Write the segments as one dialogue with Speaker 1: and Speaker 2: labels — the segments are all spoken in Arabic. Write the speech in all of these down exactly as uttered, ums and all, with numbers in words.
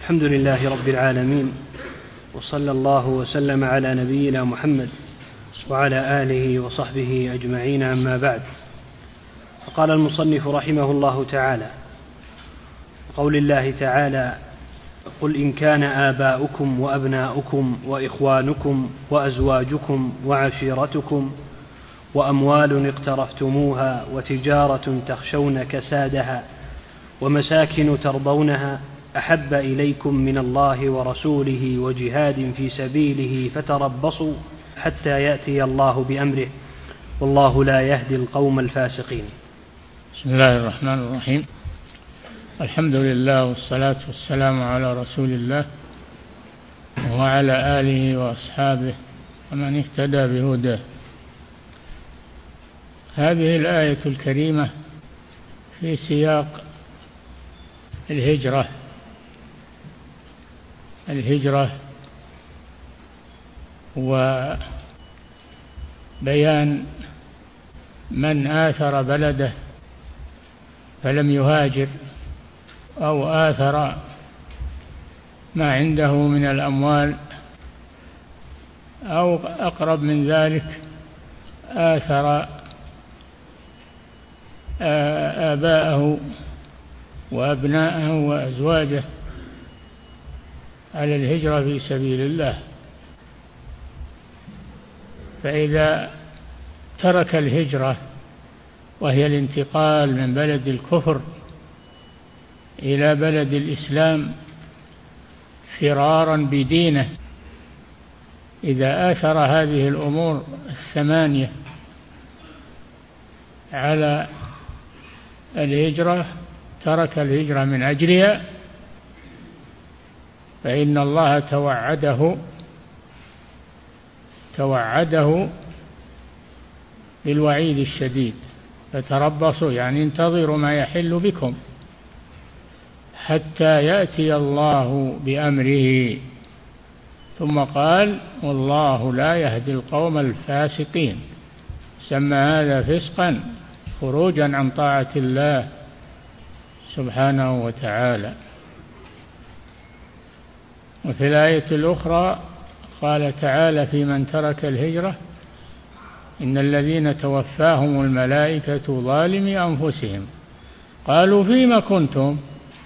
Speaker 1: الحمد لله رب العالمين، وصلى الله وسلم على نبينا محمد وعلى آله وصحبه أجمعين، أما بعد. فقال المصنف رحمه الله تعالى: قول الله تعالى: قل إن كان آباؤكم وأبناؤكم وإخوانكم وأزواجكم وعشيرتكم وأموال اقترفتموها وتجارة تخشون كسادها ومساكن ترضونها أحب إليكم من الله ورسوله وجهاد في سبيله فتربصوا حتى يأتي الله بأمره، والله لا يهدي القوم الفاسقين.
Speaker 2: بسم الله الرحمن الرحيم. الحمد لله والصلاة والسلام على رسول الله وعلى آله وأصحابه ومن اهتدى بهداه. هذه الآية الكريمة في سياق الهجرة الهجرة وبيان من آثر بلده فلم يهاجر، أو آثر ما عنده من الأموال، أو أقرب من ذلك آثر آباءه وأبناءه وأزواجه على الهجرة في سبيل الله. فإذا ترك الهجرة، وهي الانتقال من بلد الكفر إلى بلد الإسلام فرارا بدينه، إذا آثر هذه الأمور الثمانية على الهجرة، ترك الهجرة من أجلها، فإن الله توعده توعده بالوعيد الشديد: فتربصوا، يعني انتظروا ما يحل بكم حتى يأتي الله بأمره. ثم قال: والله لا يهدي القوم الفاسقين. سمى هذا فسقا، خروجا عن طاعة الله سبحانه وتعالى. وفي الآية الأخرى قال تعالى في من ترك الهجرة: إن الذين توفاهم الملائكة ظالمي أنفسهم قالوا فيما كنتم،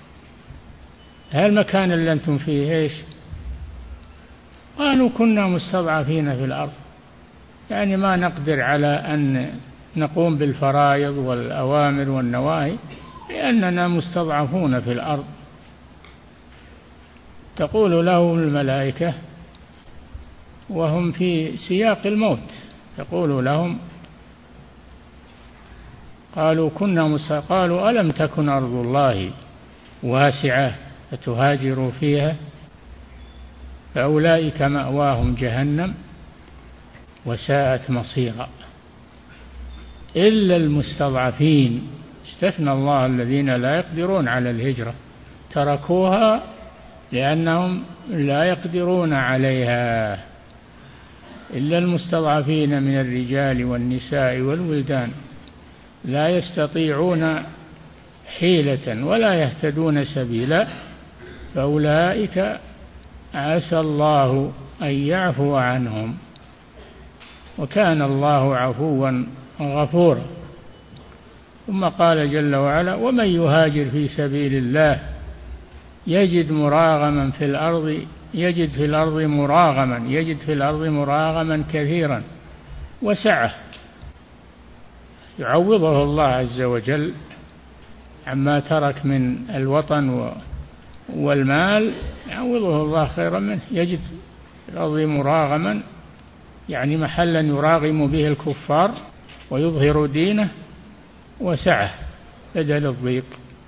Speaker 2: هالمكان اللي أنتم فيه إيش؟ قالوا كنا مستضعفين في الأرض، يعني ما نقدر على أن نقوم بالفرائض والأوامر والنواهي لأننا مستضعفون في الأرض. تقول لهم الملائكة وهم في سياق الموت، تقول لهم: قالوا كنا مستضعفين، قالوا ألم تكن أرض الله واسعة فتهاجروا فيها، فأولئك مأواهم جهنم وساءت مصيرا، إلا المستضعفين. استثنى الله الذين لا يقدرون على الهجرة، تركوها لأنهم لا يقدرون عليها، إلا المستضعفين من الرجال والنساء والولدان لا يستطيعون حيلة ولا يهتدون سبيلا، فأولئك عسى الله أن يعفو عنهم، وكان الله عفوا غفورا. ثم قال جل وعلا: ومن يهاجر في سبيل الله يجد مراغما في الأرض يجد في الأرض مراغما يجد في الأرض مراغما كثيرا وسعة. يعوضه الله عز وجل عما ترك من الوطن والمال، يعوضه الله خيرا منه. يجد في الأرض مراغما، يعني محلا يراغم به الكفار ويظهر دينه، وسعة بدل الضيق.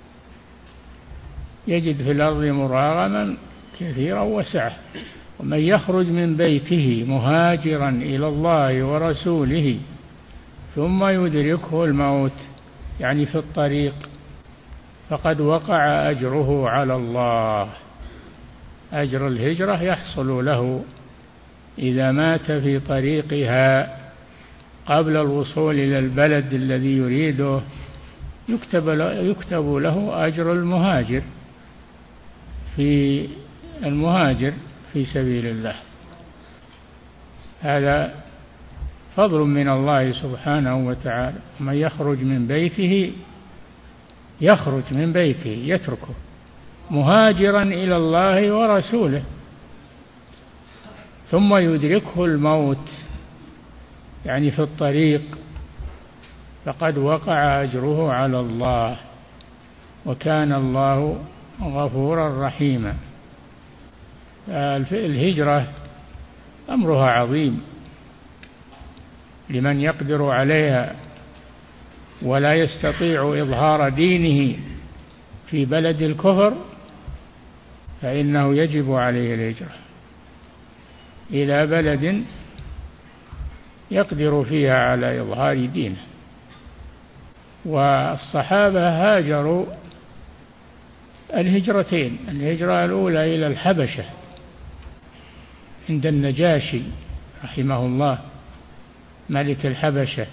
Speaker 2: يجد في الأرض مراغما كثيرا وسعة. ومن يخرج من بيته مهاجرا إلى الله ورسوله ثم يدركه الموت، يعني في الطريق، فقد وقع أجره على الله. أجر الهجرة يحصل له إذا مات في طريقها قبل الوصول إلى البلد الذي يريده، يكتب له أجر المهاجر في المهاجر في سبيل الله. هذا فضل من الله سبحانه وتعالى. من يخرج من بيته يخرج من بيته يتركه مهاجرا إلى الله ورسوله ثم يدركه الموت، يعني في الطريق، فقد وقع أجره على الله، وكان الله غفورا رحيما. الهجرة أمرها عظيم لمن يقدر عليها ولا يستطيع إظهار دينه في بلد الكفر، فإنه يجب عليه الهجرة إلى بلد يقدر فيها على إظهار دينه. والصحابة هاجروا الهجرتين، الهجرة الأولى إلى الحبشة عند النجاشي رحمه الله ملك الحبشة،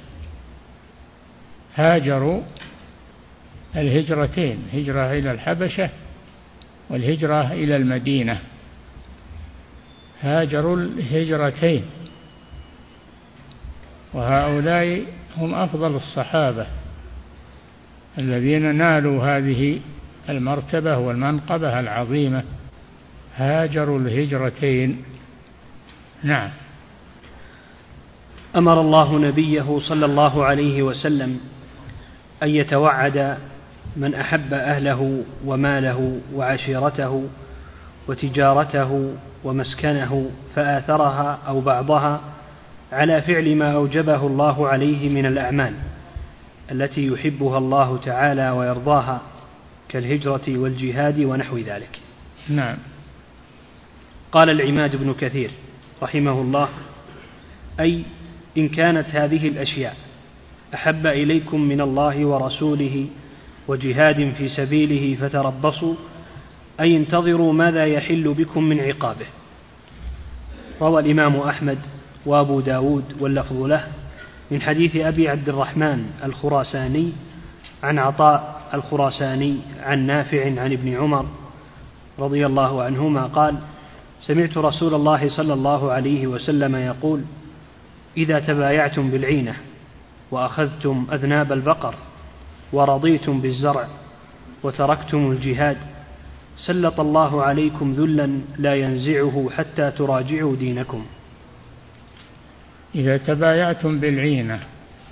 Speaker 2: هاجروا الهجرتين، هجرة إلى الحبشة والهجرة إلى المدينة، هاجروا الهجرتين، وهؤلاء هم أفضل الصحابة الذين نالوا هذه المرتبة والمنقبة العظيمة، هاجروا الهجرتين. نعم.
Speaker 1: أمر الله نبيه صلى الله عليه وسلم أن يتوعد من أحب أهله وماله وعشيرته وتجارته ومسكنه فآثرها أو بعضها على فعل ما أوجبه الله عليه من الأعمال التي يحبها الله تعالى ويرضاها كالهجرة والجهاد ونحو ذلك.
Speaker 2: نعم.
Speaker 1: قال العماد بن كثير رحمه الله: أي إن كانت هذه الأشياء أحب إليكم من الله ورسوله وجهاد في سبيله فتربصوا، أي انتظروا ماذا يحل بكم من عقابه. روى الإمام أحمد وأبو داود واللفظ له من حديث أبي عبد الرحمن الخراساني عن عطاء الخراساني عن نافع عن ابن عمر رضي الله عنهما قال: سمعت رسول الله صلى الله عليه وسلم يقول: إذا تبايعتم بالعينة وأخذتم أذناب البقر ورضيتم بالزرع وتركتم الجهاد سلط الله عليكم ذلا لا ينزعه حتى تراجعوا دينكم.
Speaker 2: إذا تبايعتم بالعينة،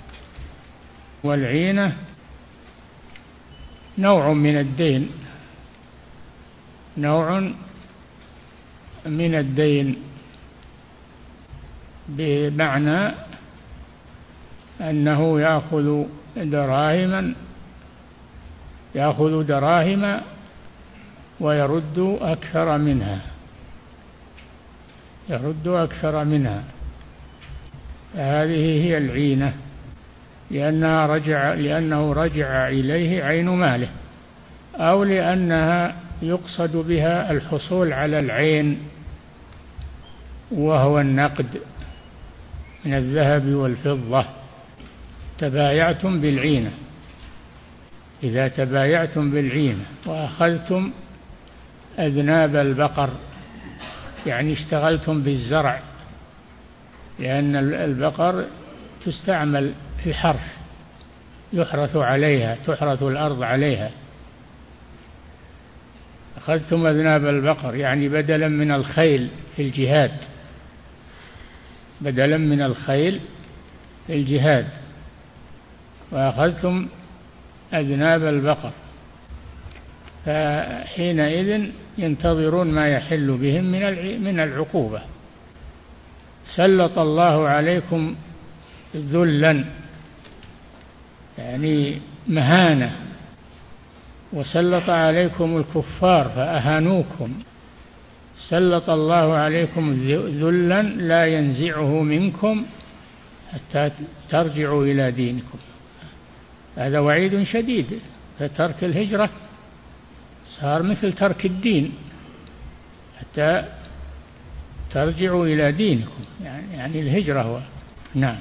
Speaker 2: والعينة نوع من الدين، نوع من الدين بمعنى أنه يأخذ دراهما يأخذ دراهم ويرد أكثر منها يرد أكثر منها هذه هي العينة، لأنها رجع لأنه رجع إليه عين ماله، أو لأنها يقصد بها الحصول على العين وهو النقد من الذهب والفضة. تبايعتم بالعينة، إذا تبايعتم بالعينة وأخذتم أذناب البقر، يعني اشتغلتم بالزرع، لأن البقر تستعمل في الحرث، يحرث عليها، تحرث الأرض عليها. أخذتم أذناب البقر يعني بدلا من الخيل في الجهاد، بدلا من الخيل في الجهاد، وأخذتم أذناب البقر، فحينئذ ينتظرون ما يحل بهم من العقوبة. سلط الله عليكم ذلا يعني مهانة، وسلط عليكم الكفار فأهانوكم. سلط الله عليكم ذلا لا ينزعه منكم حتى ترجعوا إلى دينكم. هذا وعيد شديد، فترك الهجرة صار مثل ترك الدين حتى ترجعوا إلى دينكم، يعني, يعني الهجرة هو. نعم.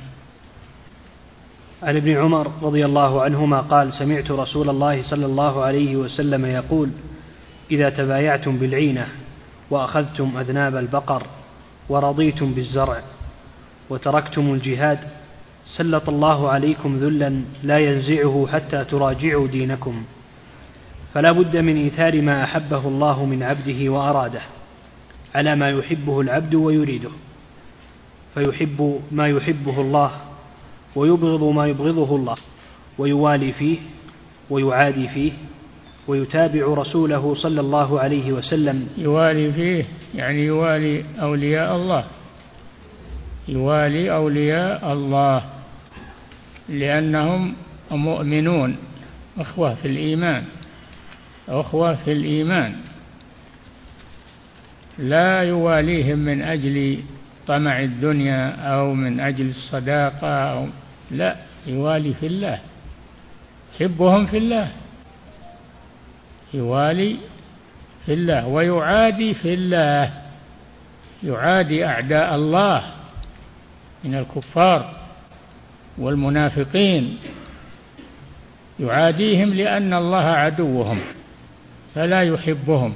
Speaker 1: عن ابن عمر رضي الله عنهما قال: سمعت رسول الله صلى الله عليه وسلم يقول: إذا تبايعتم بالعينة وأخذتم أذناب البقر ورضيتم بالزرع وتركتم الجهاد سلط الله عليكم ذلا لا ينزعه حتى تراجعوا دينكم. فلا بد من إيثار ما أحبه الله من عبده وأراده على ما يحبه العبد ويريده، فيحب ما يحبه الله ويبغض ما يبغضه الله، ويوالي فيه ويعادي فيه، ويتابع رسوله صلى الله عليه وسلم.
Speaker 2: يوالي فيه يعني يوالي أولياء الله، يوالي أولياء الله لأنهم مؤمنون، أخوة في الإيمان، أخوة في الإيمان، لا يواليهم من أجل طمع الدنيا أو من أجل الصداقة أو لا، يوالي في الله، يحبهم في الله، يوالي في الله ويعادي في الله، يعادي أعداء الله من الكفار والمنافقين، يعاديهم لأن الله عدوهم فلا يحبهم،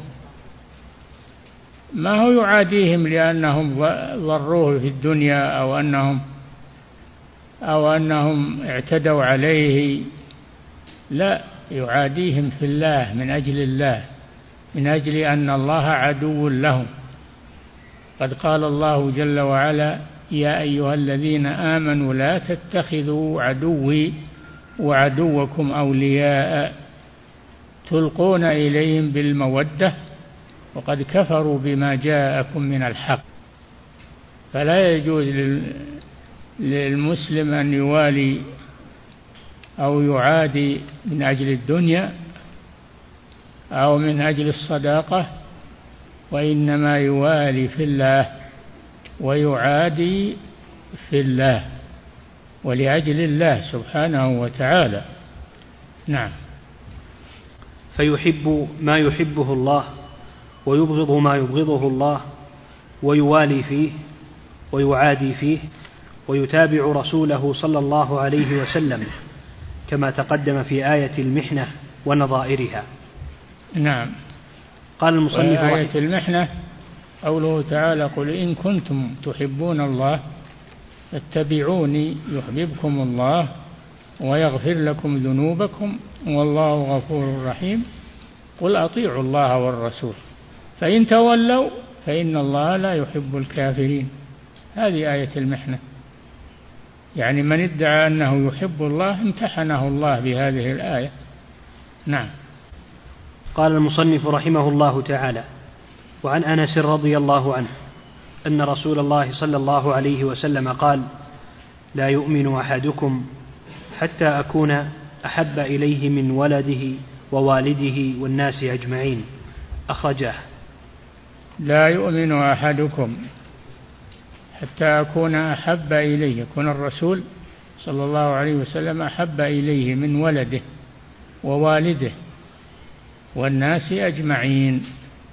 Speaker 2: ما هو يعاديهم لأنهم ضروه في الدنيا أو أنهم أو أنهم اعتدوا عليه، لا، يعاديهم في الله من أجل الله، من أجل أن الله عدو لهم. قد قال الله جل وعلا: يا أيها الذين آمنوا لا تتخذوا عدوي وعدوكم أولياء تلقون إليهم بالمودة وقد كفروا بما جاءكم من الحق. فلا يجوز للمسلم أن يوالي أو يعادي من أجل الدنيا أو من أجل الصداقة، وإنما يوالي في الله ويعادي في الله ولأجل الله سبحانه وتعالى. نعم.
Speaker 1: فيحب ما يحبه الله ويبغض ما يبغضه الله، ويوالي فيه ويعادي فيه، ويتابع رسوله صلى الله عليه وسلم كما تقدم في آية المحنة ونظائرها.
Speaker 2: نعم.
Speaker 1: قال المصنف:
Speaker 2: آية المحنة قوله تعالى: قل إن كنتم تحبون الله فاتبعوني يحببكم الله ويغفر لكم ذنوبكم والله غفور رحيم. قل أطيعوا الله والرسول فإن تولوا فإن الله لا يحب الكافرين. هذه آية المحنة، يعني من ادعى أنه يحب الله امتحنه الله بهذه الآية. نعم.
Speaker 1: قال المصنف رحمه الله تعالى: وعن أنس رضي الله عنه أن رسول الله صلى الله عليه وسلم قال: لا يؤمن أحدكم حتى أكون أحب إليه من ولده ووالده والناس أجمعين. أخرجاه.
Speaker 2: لا يؤمن أحدكم حتى أكون أحب إليه، يكون الرسول صلى الله عليه وسلم أحب إليه من ولده ووالده والناس أجمعين،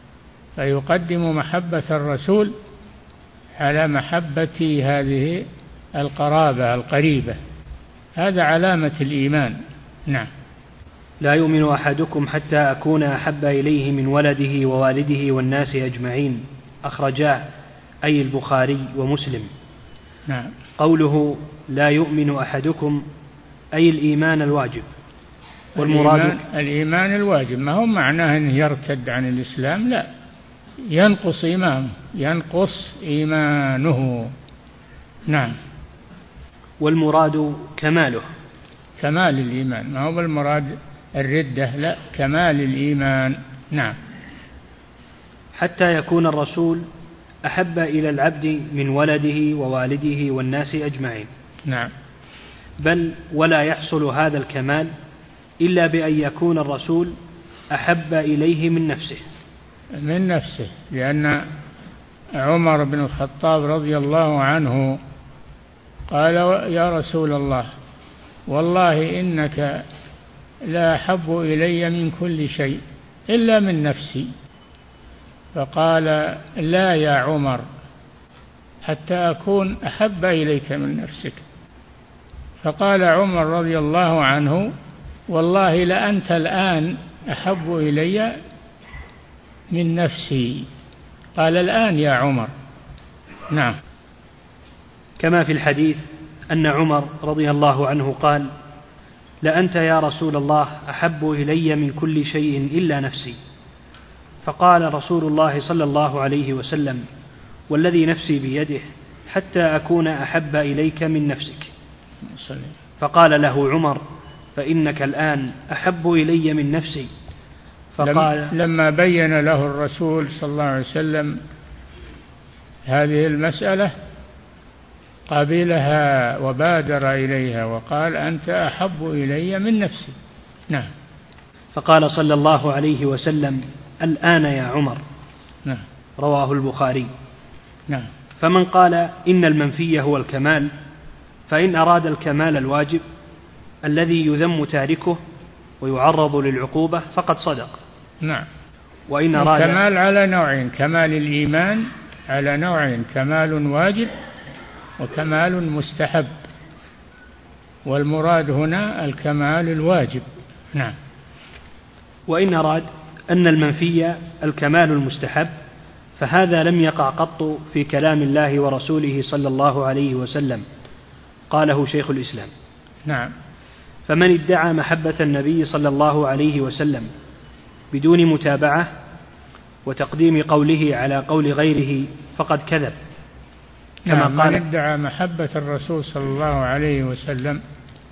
Speaker 2: فيقدم محبة الرسول على محبة هذه القرابة القريبة، هذا علامة الإيمان. نعم.
Speaker 1: لا يؤمن أحدكم حتى أكون أحب إليه من ولده ووالده والناس أجمعين. أخرجاه أي البخاري ومسلم.
Speaker 2: نعم.
Speaker 1: قوله لا يؤمن أحدكم أي الإيمان الواجب، والمراد
Speaker 2: الإيمان, الإيمان الواجب، ما هو معناه أنه يرتد عن الإسلام، لا، ينقص إيمانه، ينقص إيمانه. نعم.
Speaker 1: والمراد كماله،
Speaker 2: كمال الإيمان، ما هو بالمراد الردة، لا، كمال الإيمان. نعم.
Speaker 1: حتى يكون الرسول أحب إلى العبد من ولده ووالده والناس أجمعين.
Speaker 2: نعم.
Speaker 1: بل ولا يحصل هذا الكمال إلا بأن يكون الرسول أحب إليه من نفسه
Speaker 2: من نفسه لأن عمر بن الخطاب رضي الله عنه قال: يا رسول الله والله إنك لا أحب إلي من كل شيء إلا من نفسي. فقال: لا يا عمر حتى أكون أحب إليك من نفسك. فقال عمر رضي الله عنه: والله لأنت الآن أحب إلي من نفسي. قال الآن يا عمر. نعم.
Speaker 1: كما في الحديث أن عمر رضي الله عنه قال: لأنت يا رسول الله أحب إلي من كل شيء إلا نفسي. فقال رسول الله صلى الله عليه وسلم: والذي نفسي بيده حتى أكون أحب إليك من نفسك. فقال له عمر: فإنك الآن أحب إلي من نفسي.
Speaker 2: فقال لما بين له الرسول صلى الله عليه وسلم هذه المسألة قابلها وبادر إليها وقال: أنت أحب إلي من نفسي. نعم.
Speaker 1: فقال صلى الله عليه وسلم: الآن يا عمر.
Speaker 2: نعم.
Speaker 1: رواه البخاري.
Speaker 2: نعم.
Speaker 1: فمن قال إن المنفي هو الكمال، فإن أراد الكمال الواجب الذي يذم تاركه ويعرض للعقوبة فقد صدق.
Speaker 2: نعم.
Speaker 1: وإن أراد
Speaker 2: الكمال على نوعين: كمال الإيمان على نوعين، كمال واجب وكمال مستحب، والمراد هنا الكمال الواجب. نعم.
Speaker 1: وإن أراد أن المنفي الكمال المستحب فهذا لم يقع قط في كلام الله ورسوله صلى الله عليه وسلم، قاله شيخ الإسلام.
Speaker 2: نعم.
Speaker 1: فمن ادعى محبة النبي صلى الله عليه وسلم بدون متابعة وتقديم قوله على قول غيره فقد كذب.
Speaker 2: كما نعم. قال: من ادعى محبة الرسول صلى الله عليه وسلم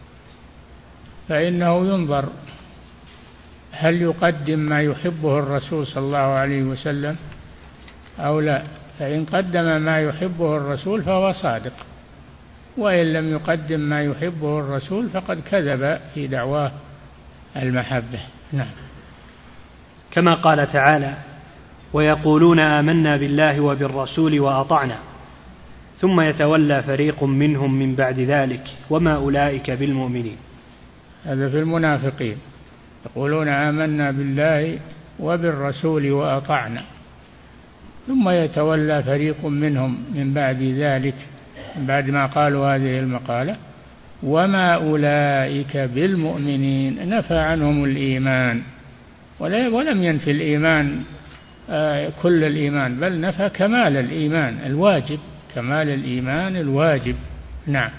Speaker 2: فإنه ينظر هل يقدم ما يحبه الرسول صلى الله عليه وسلم أو لا. فإن قدم ما يحبه الرسول فهو صادق، وإن لم يقدم ما يحبه الرسول فقد كذب في دعواه المحبة. نعم.
Speaker 1: كما قال تعالى: ويقولون آمنا بالله وبالرسول وأطعنا ثم يتولى فريق منهم من بعد ذلك وما أولئك بالمؤمنين.
Speaker 2: هذا في المنافقين، يقولون آمنا بالله وبالرسول وأطعنا ثم يتولى فريق منهم من بعد ذلك، من بعد ما قالوا هذه المقالة، وما أولئك بالمؤمنين. نفى عنهم الإيمان ولم ينفي الإيمان كل الإيمان، بل نفى كمال الإيمان الواجب، كمال الإيمان الواجب. نعم.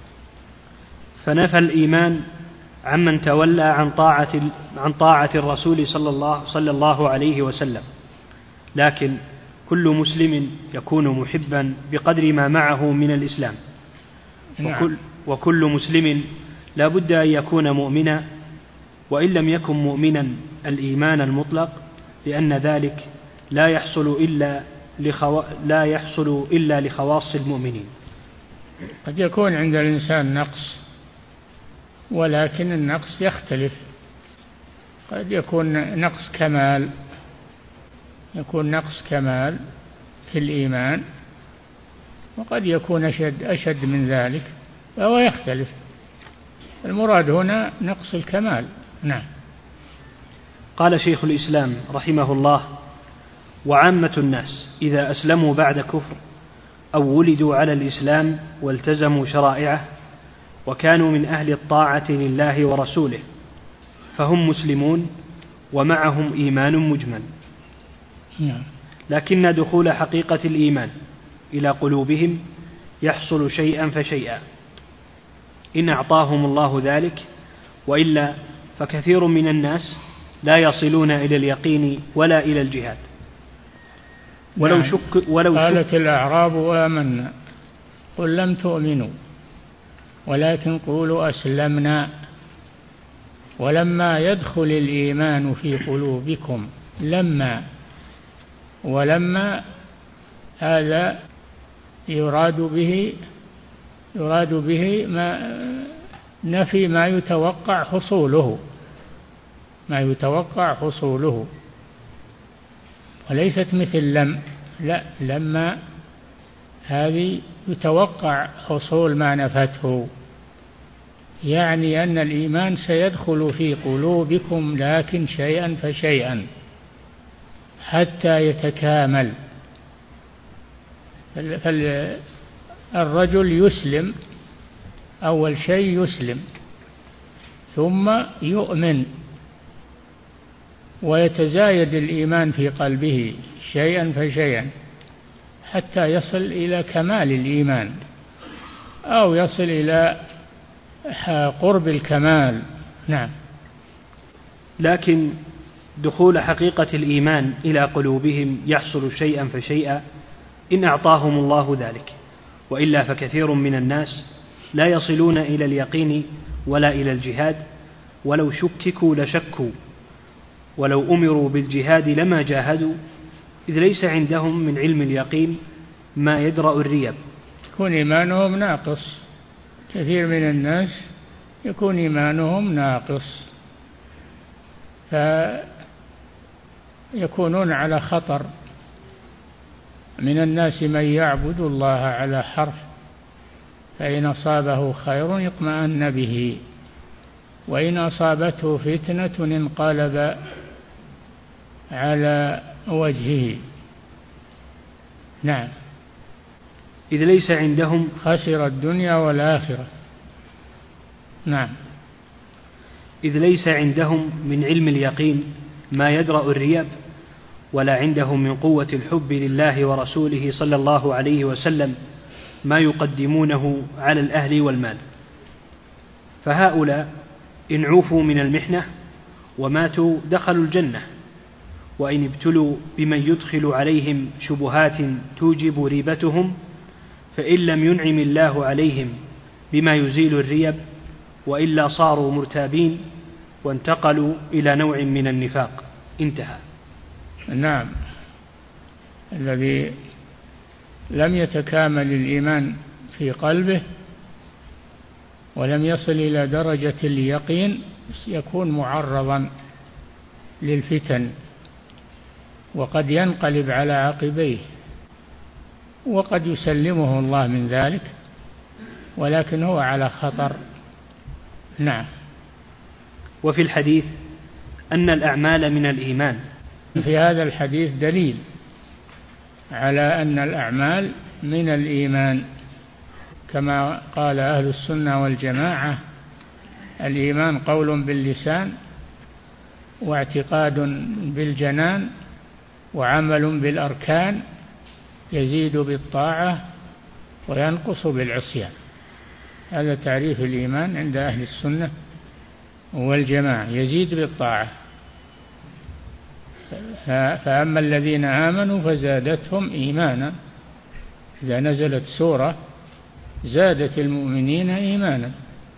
Speaker 1: فنفى الإيمان عمن تولى عن طاعة عن طاعة الرسول صلى الله صلى الله عليه وسلم، لكن كل مسلم يكون محبا بقدر ما معه من الإسلام.
Speaker 2: نعم.
Speaker 1: وكل, وكل مسلم لا بد أن يكون مؤمنا، وإن لم يكن مؤمنا الإيمان المطلق، لأن ذلك لا يحصل إلا لخوا... لا يحصل إلا لخواص المؤمنين.
Speaker 2: قد يكون عند الإنسان نقص، ولكن النقص يختلف. قد يكون نقص كمال، يكون نقص كمال في الإيمان، وقد يكون أشد, أشد من ذلك، فهو يختلف. المراد هنا نقص الكمال. نعم.
Speaker 1: قال شيخ الإسلام رحمه الله: وعامة الناس إذا أسلموا بعد كفر أو ولدوا على الإسلام والتزموا شرائعه وكانوا من أهل الطاعة لله ورسوله فهم مسلمون ومعهم إيمان مجمل. لكن دخول حقيقة الإيمان إلى قلوبهم يحصل شيئا فشيئا إن أعطاهم الله ذلك، وإلا فكثير من الناس لا يصلون إلى اليقين ولا إلى الجهاد. ولو شك ولو
Speaker 2: قالت الأعراب آمنا قل لم تؤمنوا ولكن قولوا أسلمنا ولما يدخل الإيمان في قلوبكم. لما ولما هذا يراد به يراد به ما نفي ما يتوقع حصوله ما يتوقع حصوله وليست مثل لم. لا، لما هذه يتوقع حصول ما نفته، يعني أن الإيمان سيدخل في قلوبكم لكن شيئا فشيئا حتى يتكامل. فالرجل يسلم، أول شيء يسلم ثم يؤمن ويتزايد الإيمان في قلبه شيئا فشيئا حتى يصل إلى كمال الإيمان أو يصل إلى قرب الكمال. نعم.
Speaker 1: لكن دخول حقيقة الإيمان إلى قلوبهم يحصل شيئا فشيئا إن أعطاهم الله ذلك، وإلا فكثير من الناس لا يصلون إلى اليقين ولا إلى الجهاد، ولو شككوا لشكوا، ولو أمروا بالجهاد لما جاهدوا، إذ ليس عندهم من علم اليقين ما يدرأ الريب.
Speaker 2: يكون إيمانهم ناقص، كثير من الناس يكون إيمانهم ناقص فيكونون على خطر. من الناس من يعبد الله على حرف، فإن أصابه خير اطمأن به، وإن أصابته فتنة انقلب على وجهه. نعم.
Speaker 1: إذ ليس عندهم
Speaker 2: خسر الدنيا والآخرة. نعم.
Speaker 1: إذ ليس عندهم من علم اليقين ما يدرأ الرياب، ولا عندهم من قوة الحب لله ورسوله صلى الله عليه وسلم ما يقدمونه على الأهل والمال، فهؤلاء إن عوفوا من المحنة وماتوا دخلوا الجنة، وإن ابتلوا بمن يدخل عليهم شبهات توجب ريبتهم، فإن لم ينعم الله عليهم بما يزيل الريب وإلا صاروا مرتابين وانتقلوا إلى نوع من النفاق. انتهى.
Speaker 2: نعم. الذي لم يتكامل الإيمان في قلبه ولم يصل إلى درجة اليقين يكون معرضا للفتن، وقد ينقلب على عقبيه، وقد يسلمه الله من ذلك، ولكن هو على خطر. نعم.
Speaker 1: وفي الحديث أن الأعمال من الإيمان.
Speaker 2: في هذا الحديث دليل على أن الأعمال من الإيمان، كما قال أهل السنة والجماعة: الإيمان قول باللسان، واعتقاد بالجنان، وعمل بالأركان، يزيد بالطاعة وينقص بالعصيان. هذا تعريف الإيمان عند أهل السنة والجماعة: يزيد بالطاعة. فأما الذين آمنوا فزادتهم إيمانا، إذا نزلت سورة زادت المؤمنين إيمانا،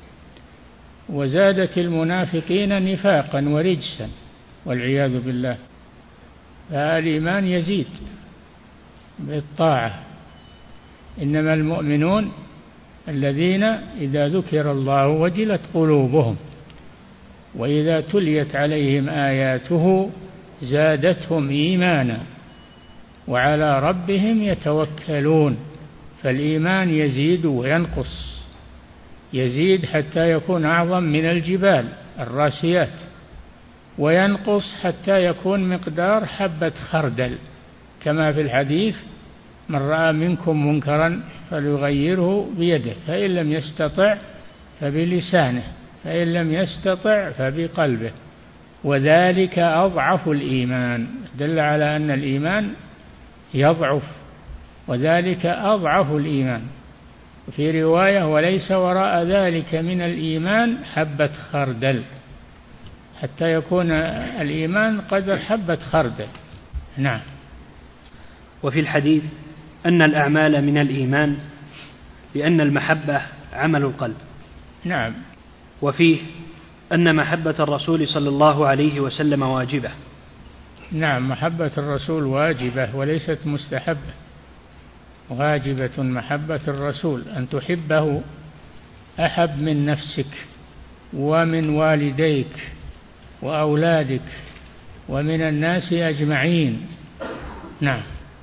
Speaker 2: وزادت المنافقين نفاقا ورجسا والعياذ بالله. فالإيمان يزيد بالطاعة. إنما المؤمنون الذين إذا ذكر الله وجلت قلوبهم وإذا تليت عليهم آياته زادتهم إيمانا وعلى ربهم يتوكلون. فالإيمان يزيد وينقص، يزيد حتى يكون أعظم من الجبال الراسيات، وينقص حتى يكون مقدار حبة خردل، كما في الحديث: من رأى منكم منكرا فليغيره بيده، فإن لم يستطع فبلسانه، فإن لم يستطع فبقلبه، وذلك أضعف الإيمان. دل على أن الإيمان يضعف، وذلك أضعف الإيمان. في رواية: وليس وراء ذلك من الإيمان حبة خردل، حتى يكون الإيمان قدر حبة خردل. نعم.
Speaker 1: وفي الحديث أن الأعمال من الإيمان لأن المحبة عمل القلب.
Speaker 2: نعم.
Speaker 1: وفيه أن محبة الرسول صلى الله عليه وسلم واجبة.
Speaker 2: نعم، محبة الرسول واجبة وليست مستحبة، واجبة محبة الرسول، أن تحبه أحب من نفسك ومن والديك وأولادك ومن الناس أجمعين. نعم.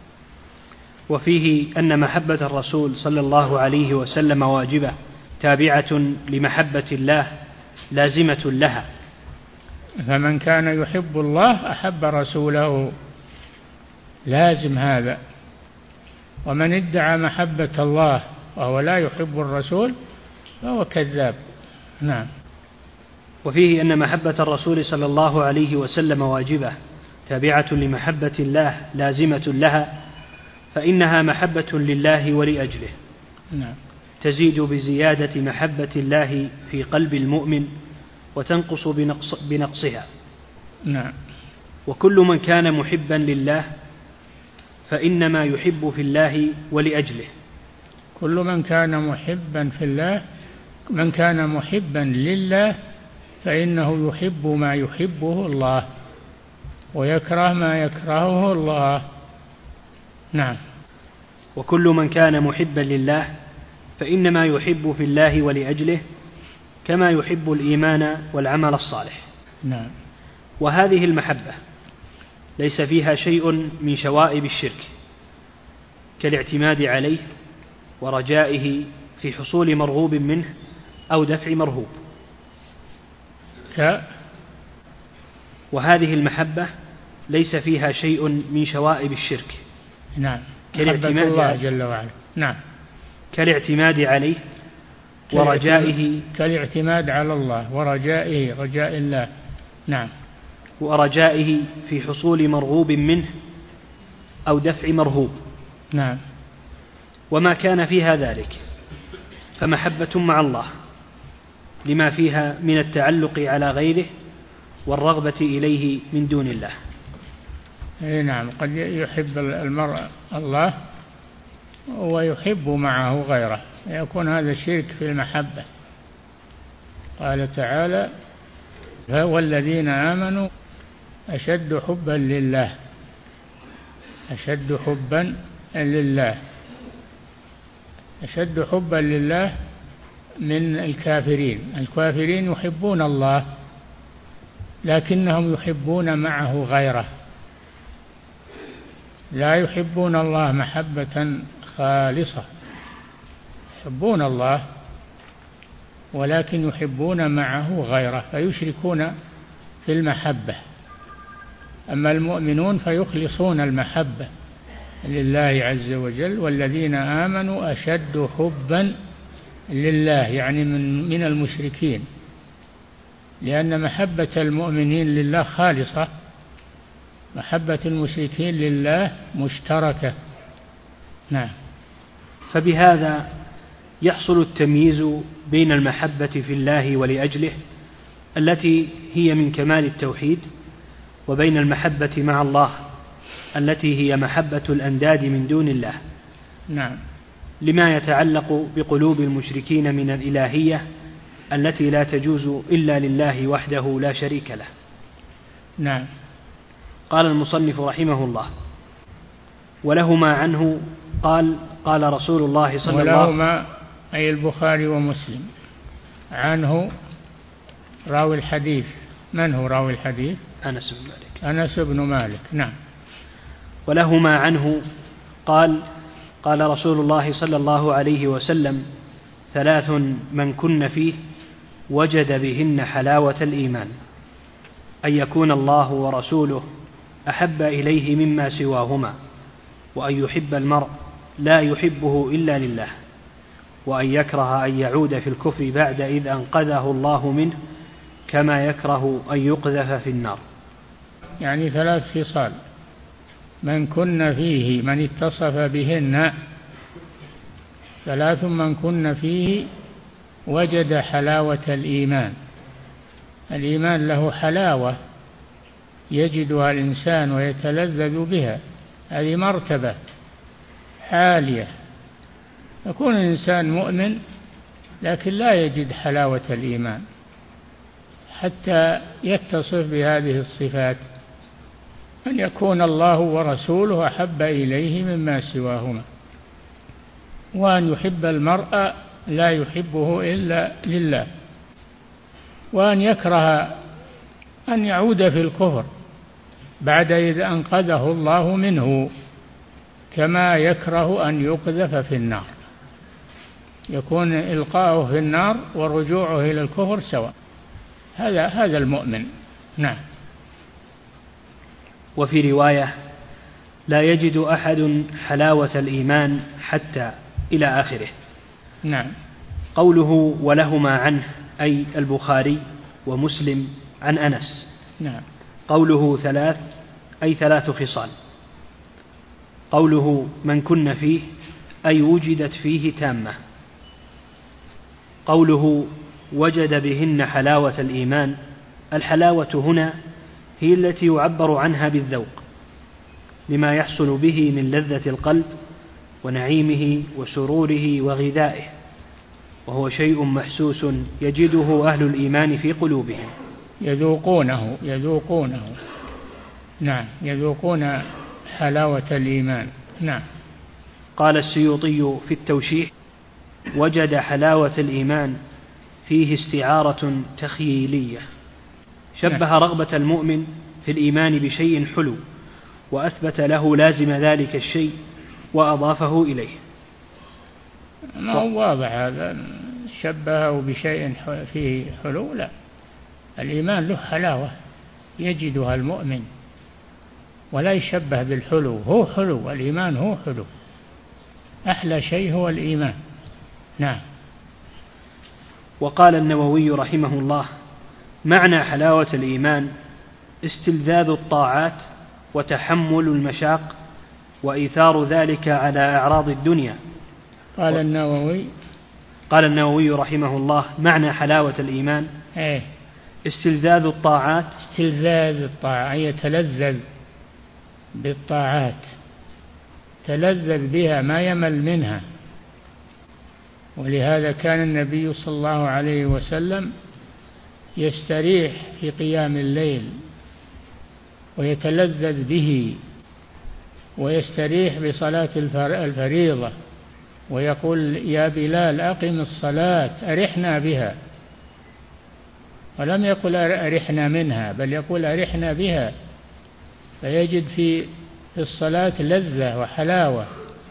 Speaker 1: وفيه أن محبة الرسول صلى الله عليه وسلم واجبة تابعة لمحبة الله لازمة لها.
Speaker 2: فمن كان يحب الله أحب رسوله، لازم هذا. ومن ادعى محبة الله وهو لا يحب الرسول فهو كذاب. نعم.
Speaker 1: وفيه أن محبة الرسول صلى الله عليه وسلم واجبة تابعة لمحبة الله لازمة لها، فإنها محبة لله ولأجله.
Speaker 2: نعم.
Speaker 1: تزيد بزيادة محبة الله في قلب المؤمن وتنقص بنقص بنقصها.
Speaker 2: نعم.
Speaker 1: وكل من كان محبا لله فإنما يحب في الله ولأجله.
Speaker 2: كل من كان محبا في الله من كان محبا لله فإنه يحب ما يحبه الله ويكره ما يكرهه الله. نعم.
Speaker 1: وكل من كان محبا لله فإنما يحب في الله ولأجله كما يحب الإيمان والعمل الصالح.
Speaker 2: نعم.
Speaker 1: وهذه المحبة ليس فيها شيء من شوائب الشرك كالاعتماد عليه ورجائه في حصول مرغوب منه أو دفع مرهوب.
Speaker 2: ك...
Speaker 1: وهذه المحبة ليس فيها شيء من شوائب الشرك.
Speaker 2: نعم.
Speaker 1: كالاعتماد
Speaker 2: الله جل وعلا. نعم.
Speaker 1: كالاعتماد عليه ورجائه
Speaker 2: كالاعتماد على الله ورجائه رجاء الله. نعم.
Speaker 1: ورجائه في حصول مرغوب منه أو دفع مرهوب.
Speaker 2: نعم.
Speaker 1: وما كان فيها ذلك فمحبة مع الله لما فيها من التعلق على غيره والرغبة إليه من دون الله.
Speaker 2: أي نعم. قد يحب المرء الله ويحب معه غيره، يكون هذا شرك في المحبة. قال تعالى: والذين آمنوا أشد حبا لله. أشد حبا لله أشد حبا لله من الكافرين. الكافرين يحبون الله لكنهم يحبون معه غيره، لا يحبون الله محبة خالصة، يحبون الله ولكن يحبون معه غيره فيشركون في المحبة. أما المؤمنون فيخلصون المحبة لله عز وجل. والذين آمنوا أشد حبا لله يعني من من المشركين، لأن محبة المؤمنين لله خالصة، محبة المشركين لله مشتركة. نعم.
Speaker 1: فبهذا يحصل التمييز بين المحبة في الله ولأجله التي هي من كمال التوحيد، وبين المحبة مع الله التي هي محبة الأنداد من دون الله.
Speaker 2: نعم.
Speaker 1: لما يتعلق بقلوب المشركين من الإلهية التي لا تجوز إلا لله وحده لا شريك له.
Speaker 2: نعم.
Speaker 1: قال المصنف رحمه الله: ولهما عنه قال قال رسول الله صلى الله عليه وسلم.
Speaker 2: ولهما أي البخاري ومسلم. عنه راوي الحديث. من هو راوي الحديث؟
Speaker 1: أنس بن مالك.
Speaker 2: أنس بن مالك. نعم.
Speaker 1: ولهما عنه قال قال رسول الله صلى الله عليه وسلم: ثلاث من كن فيه وجد بهن حلاوة الإيمان: أن يكون الله ورسوله أحب إليه مما سواهما، وأن يحب المرء لا يحبه إلا لله، وأن يكره أن يعود في الكفر بعد إذ أنقذه الله منه، كما يكره أن يقذف في النار.
Speaker 2: يعني ثلاث خصال من كن فيه، من اتصف بهن، ثلاث من كن فيه وجد حلاوة الإيمان. الإيمان له حلاوة يجدها الإنسان ويتلذذ بها، هذه مرتبة عالية. يكون الإنسان مؤمن لكن لا يجد حلاوة الإيمان حتى يتصف بهذه الصفات: أن يكون الله ورسوله أحب إليه مما سواهما، وأن يحب المرء لا يحبه إلا لله، وأن يكره أن يعود في الكفر بعد إذ أنقذه الله منه، كما يكره أن يقذف في النار. يكون إلقاؤه في النار ورجوعه إلى الكفر سواء. هذا هذا المؤمن. نعم.
Speaker 1: وفي رواية: لا يجد أحد حلاوة الإيمان حتى إلى آخره.
Speaker 2: نعم.
Speaker 1: قوله ولهما عنه أي البخاري ومسلم عن أنس.
Speaker 2: نعم.
Speaker 1: قوله ثلاث أي ثلاث خصال. قوله من كن فيه أي وجدت فيه تامة. قوله وجد بهن حلاوة الإيمان، الحلاوة هنا هي التي يعبر عنها بالذوق لما يحصل به من لذة القلب ونعيمه وسروره وغذائه، وهو شيء محسوس يجده أهل الإيمان في قلوبهم.
Speaker 2: يذوقونه يذوقونه نعم، يذوقون حلاوة الإيمان. نعم.
Speaker 1: قال السيوطي في التوشيح: وجد حلاوة الإيمان فيه استعارة تخييلية، شبه رغبة المؤمن في الإيمان بشيء حلو وأثبت له لازم ذلك الشيء وأضافه إليه.
Speaker 2: ما هو واضح هذا، شبهه بشيء فيه حلو؟ لا، الإيمان له حلاوة يجدها المؤمن ولا يشبه بالحلو. هو حلو، الإيمان هو حلو، أحلى شيء هو الإيمان. نعم.
Speaker 1: وقال النووي رحمه الله: معنى حلاوة الإيمان استلذاذ الطاعات وتحمل المشاق وإيثار ذلك على أعراض الدنيا.
Speaker 2: قال النووي
Speaker 1: قال النووي رحمه الله: معنى حلاوة الإيمان
Speaker 2: ايه؟
Speaker 1: استلذاذ الطاعات.
Speaker 2: استلذاذ الطاعات أي يتلذذ بالطاعات، تلذذ بها ما يمل منها. ولهذا كان النبي صلى الله عليه وسلم يستريح في قيام الليل ويتلذذ به، ويستريح بصلاة الفريضة ويقول: يا بلال أقم الصلاة أرحنا بها. ولم يقل أرحنا منها، بل يقول أرحنا بها، فيجد في الصلاة لذة وحلاوة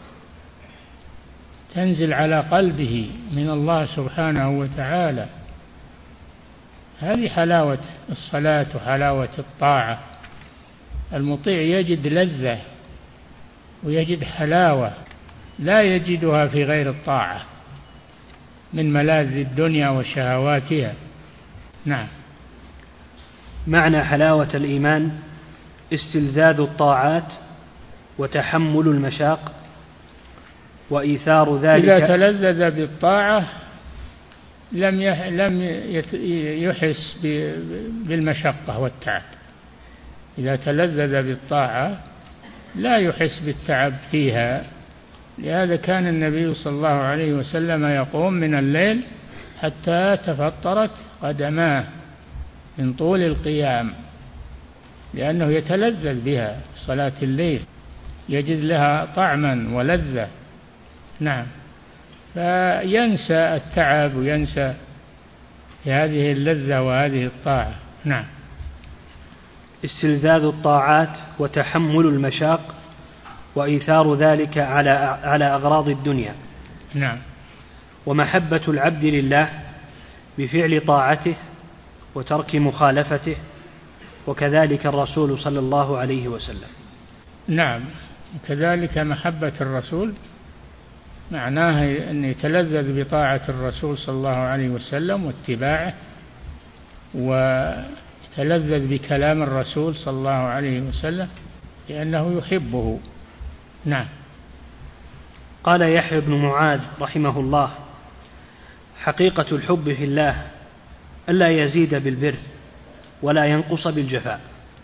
Speaker 2: تنزل على قلبه من الله سبحانه وتعالى. هذه حلاوة الصلاة وحلاوة الطاعة. المطيع يجد لذة ويجد حلاوة لا يجدها في غير الطاعة من ملاذ الدنيا وشهواتها. نعم.
Speaker 1: معنى حلاوة الإيمان استلذاذ الطاعات وتحمل المشاق وإيثار ذلك.
Speaker 2: إذا تلذذ بالطاعة لم لم يحس بالمشقة والتعب. إذا تلذذ بالطاعة لا يحس بالتعب فيها. لهذا كان النبي صلى الله عليه وسلم يقوم من الليل حتى تفطرت قدماه من طول القيام، لأنه يتلذذ بها صلاة الليل، يجد لها طعما ولذة. نعم. فينسى التعب وينسى هذه اللذة وهذه الطاعة. نعم.
Speaker 1: استلذاذ الطاعات وتحمل المشاق وإيثار ذلك على على أغراض الدنيا.
Speaker 2: نعم.
Speaker 1: ومحبة العبد لله بفعل طاعته وترك مخالفته، وكذلك الرسول صلى الله عليه وسلم.
Speaker 2: نعم. وكذلك محبة الرسول معناها أن يتلذذ بطاعة الرسول صلى الله عليه وسلم واتباعه، ويتلذذ بكلام الرسول صلى الله عليه وسلم لأنه يحبه. نعم.
Speaker 1: قال يحيى بن معاذ رحمه الله: حقيقة الحب في الله ألا يزيد بالبر ولا ينقص بالجفاء.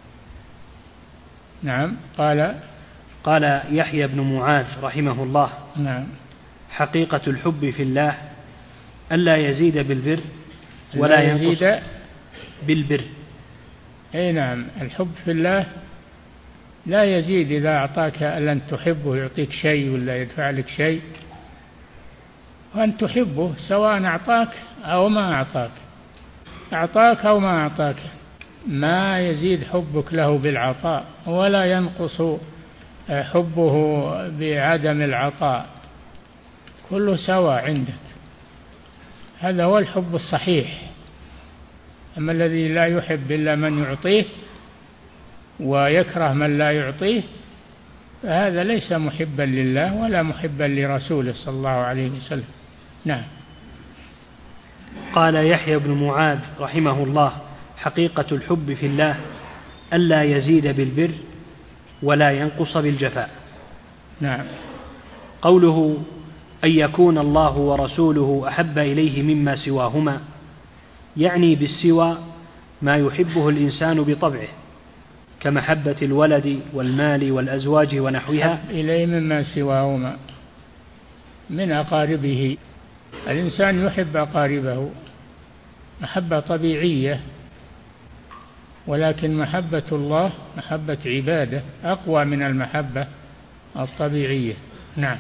Speaker 2: نعم. قال
Speaker 1: قال يحيى بن معاذ رحمه الله:
Speaker 2: نعم.
Speaker 1: حقيقة الحب في الله ألا يزيد بالبر ولا ينقص بالبر.
Speaker 2: أي نعم. الحب في الله لا يزيد. إذا أعطاك أن تحبه يعطيك شيء ولا يدفع لك شيء، وأن تحبه سواء أعطاك أو ما أعطاك، أعطاك أو ما أعطاك، ما يزيد حبك له بالعطاء ولا ينقص حبه بعدم العطاء، كله سواء عندك. هذا هو الحب الصحيح. أما الذي لا يحب إلا من يعطيه ويكره من لا يعطيه فهذا ليس محبا لله ولا محبا لرسوله صلى الله عليه وسلم. نعم.
Speaker 1: قال يحيى بن معاذ رحمه الله: حقيقة الحب في الله ألا يزيد بالبر ولا ينقص بالجفاء.
Speaker 2: نعم.
Speaker 1: قوله أن يكون الله ورسوله أحب إليه مما سواهما، يعني بالسوى ما يحبه الإنسان بطبعه كمحبة الولد والمال والأزواج ونحوها.
Speaker 2: أحب إليه مما سواهما من أقاربه. الإنسان يحب أقاربه محبة طبيعية، ولكن محبة الله محبة عبادة أقوى من المحبة الطبيعية. نعم.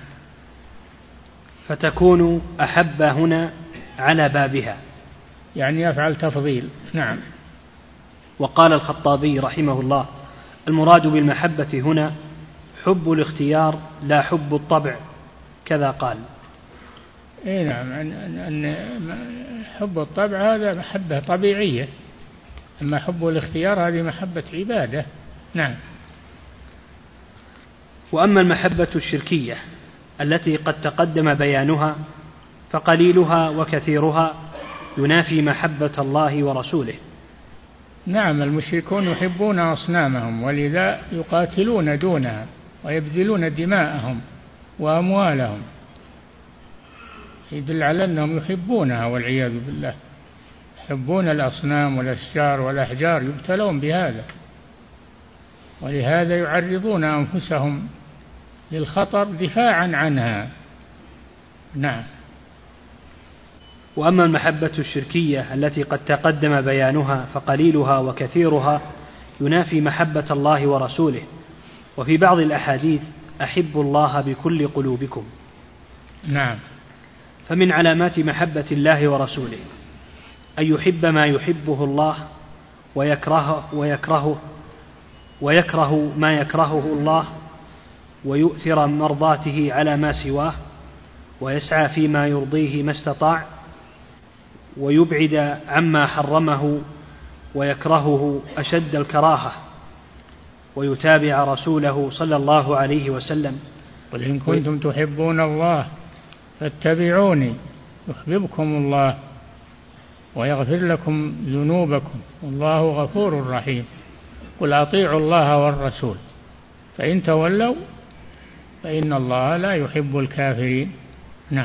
Speaker 1: فتكون أحب هنا على بابها،
Speaker 2: يعني يفعل تفضيل. نعم.
Speaker 1: وقال الخطابي رحمه الله: المراد بالمحبة هنا حب الاختيار لا حب الطبع، كذا قال.
Speaker 2: إيه نعم، أن حب الطبع هذا محبة طبيعية، أما حب الاختيار هذه محبة عبادة. نعم.
Speaker 1: وأما المحبة الشركية التي قد تقدم بيانها فقليلها وكثيرها ينافي محبة الله ورسوله.
Speaker 2: نعم، المشركون يحبون أصنامهم ولذا يقاتلون دونها ويبذلون دماءهم وأموالهم، يدل على أنهم يحبونها والعياذ بالله، يحبون الأصنام والأشجار والأحجار، يبتلون بهذا، ولهذا يعرضون أنفسهم للخطر دفاعا عنها. نعم.
Speaker 1: وأما المحبة الشركية التي قد تقدم بيانها فقليلها وكثيرها ينافي محبة الله ورسوله. وفي بعض الأحاديث: أحبوا الله بكل قلوبكم.
Speaker 2: نعم.
Speaker 1: فمن علامات محبة الله ورسوله أن يحب ما يحبه الله ويكرهه ويكرهه ويكره ما يكرهه الله، ويؤثر مرضاته على ما سواه، ويسعى فيما يرضيه ما استطاع، ويبعد عما حرمه ويكرهه أشد الكراهة، ويتابع رسوله صلى الله عليه وسلم.
Speaker 2: قل إن كنتم تحبون الله فاتبعوني يحببكم الله ويغفر لكم ذنوبكم والله غفور رحيم. قل أطيعوا الله والرسول فإن تولوا فإن الله لا يحب الكافرين. نعم.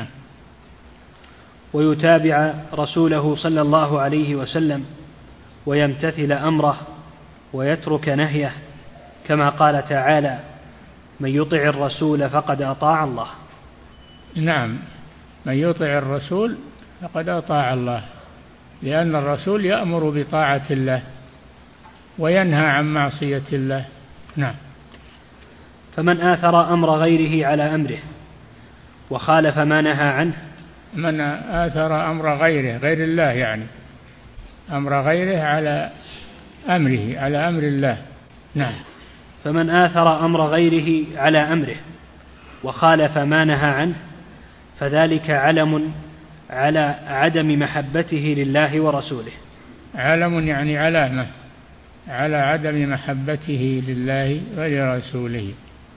Speaker 1: ويتابع رسوله صلى الله عليه وسلم ويمتثل أمره ويترك نهيه، كما قال تعالى: من يطع الرسول فقد أطاع الله.
Speaker 2: نعم، من يطع الرسول فقد أطاع الله، لأن الرسول يأمر بطاعة الله وينهى عن معصية الله. نعم.
Speaker 1: فمن آثر أمر غيره على أمره وخالف ما نهى عنه.
Speaker 2: من آثر أمر غيره، غير الله يعني، أمر غيره على أمره، على أمر الله. نعم.
Speaker 1: فمن آثر أمر غيره على أمره وخالف ما نهى عنه فذلك علم على عدم محبته لله ورسوله.
Speaker 2: علم يعني علامة على عدم محبته لله ولرسوله،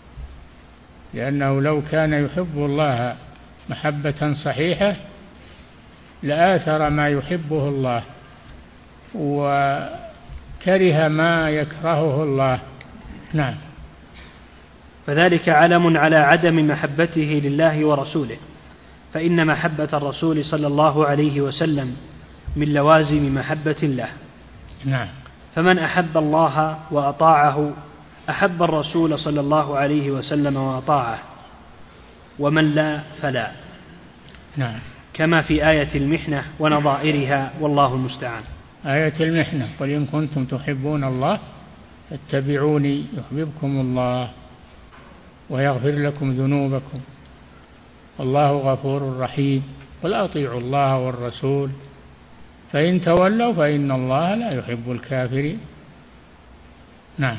Speaker 2: لأنه لو كان يحب الله محبة صحيحة لآثر ما يحبه الله وكره ما يكرهه الله. نعم.
Speaker 1: فذلك علم على عدم محبته لله ورسوله، فإن محبة الرسول صلى الله عليه وسلم من لوازم محبة الله.
Speaker 2: نعم.
Speaker 1: فمن أحب الله وأطاعه أحب الرسول صلى الله عليه وسلم وأطاعه، ومن لا فلا.
Speaker 2: نعم.
Speaker 1: كما في آية المحنة ونظائرها، والله المستعان.
Speaker 2: آية المحنة: قل إن كنتم تحبون الله فاتبعوني يحببكم الله ويغفر لكم ذنوبكم والله غفور رحيم. قل أطيعوا الله والرسول فإن تولوا فإن الله لا يحب الكافرين. نعم.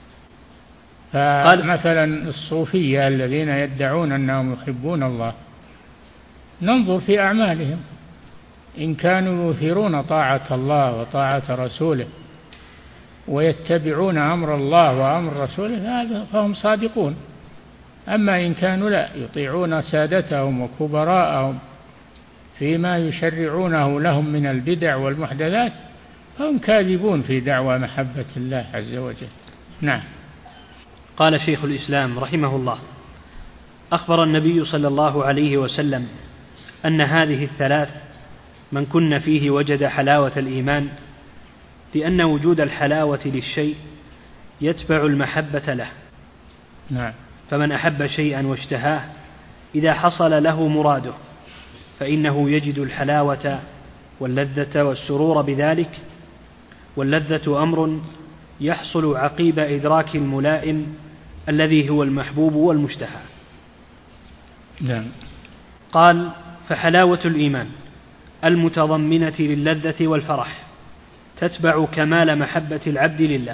Speaker 2: فمثلا الصوفية الذين يدعون أنهم يحبون الله، ننظر في أعمالهم، إن كانوا يثيرون طاعة الله وطاعة رسوله ويتبعون أمر الله وأمر رسوله فهم صادقون. أما إن كانوا لا يطيعون سادتهم وكبراءهم فيما يشرعونه لهم من البدع والمحدثات فهم كاذبون في دعوى محبة الله عز وجل. نعم.
Speaker 1: قال شيخ الإسلام رحمه الله: أخبر النبي صلى الله عليه وسلم أن هذه الثلاث من كن فيه وجد حلاوة الإيمان، لأن وجود الحلاوة للشيء يتبع المحبة له.
Speaker 2: نعم.
Speaker 1: فمن أحب شيئا واشتهاه إذا حصل له مراده فإنه يجد الحلاوة واللذة والسرور بذلك، واللذة أمر يحصل عقيب إدراك الملائم الذي هو المحبوب والمشتهى.
Speaker 2: نعم.
Speaker 1: قال: فحلاوة الإيمان المتضمنة للذة والفرح تتبع كمال محبة العبد لله،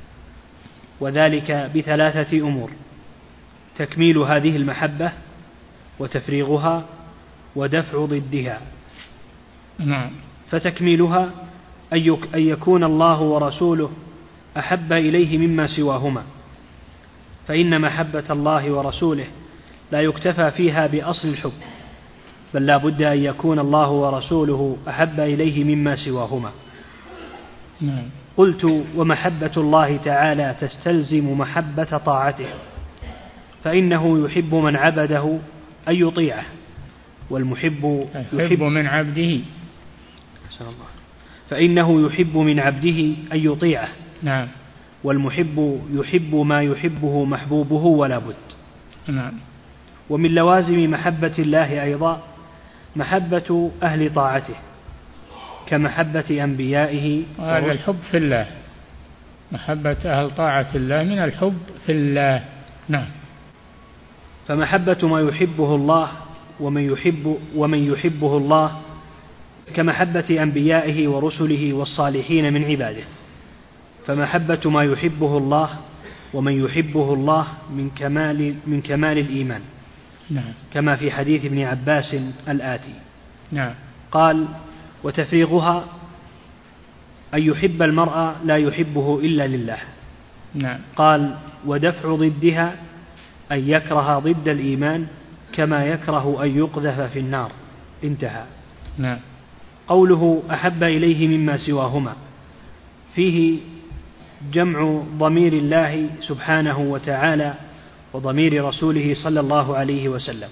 Speaker 1: وذلك بثلاثة أمور: تكميل هذه المحبة، وتفريغها، ودفع ضدها.
Speaker 2: نعم.
Speaker 1: فتكميلها أن يكون الله ورسوله أحب إليه مما سواهما، فإن محبة الله ورسوله لا يكتفى فيها بأصل الحب، بل لا بد أن يكون الله ورسوله أحب إليه مما سواهما.
Speaker 2: نعم.
Speaker 1: قلت: ومحبة الله تعالى تستلزم محبة طاعته، فإنه يحب من عبده أن يطيعه، والمحب
Speaker 2: يحب من عبده
Speaker 1: فإنه يحب من عبده أن يطيعه.
Speaker 2: نعم.
Speaker 1: والمحب يحب ما يحبه محبوبه ولا بد.
Speaker 2: نعم.
Speaker 1: ومن لوازم محبة الله أيضا محبة أهل طاعته كمحبة أنبيائه.
Speaker 2: وهذا الحب في الله، محبة أهل طاعة الله من الحب في الله. نعم.
Speaker 1: فمحبة ما يحبه الله ومن يحب ومن يحبه الله كمحبة أنبيائه ورسله والصالحين من عباده. فمحبة ما يحبه الله ومن يحبه الله من كمال من كمال الإيمان.
Speaker 2: نعم.
Speaker 1: كما في حديث ابن عباس الآتي.
Speaker 2: نعم.
Speaker 1: قال: وتفريغها أن يحب المرء لا يحبه إلا لله.
Speaker 2: نعم.
Speaker 1: قال: ودفع ضدها أن يكره ضد الإيمان كما يكره أن يقذف في النار. انتهى.
Speaker 2: نعم.
Speaker 1: قوله أحب إليه مما سواهما فيه جمع ضمير الله سبحانه وتعالى وضمير رسوله صلى الله عليه وسلم،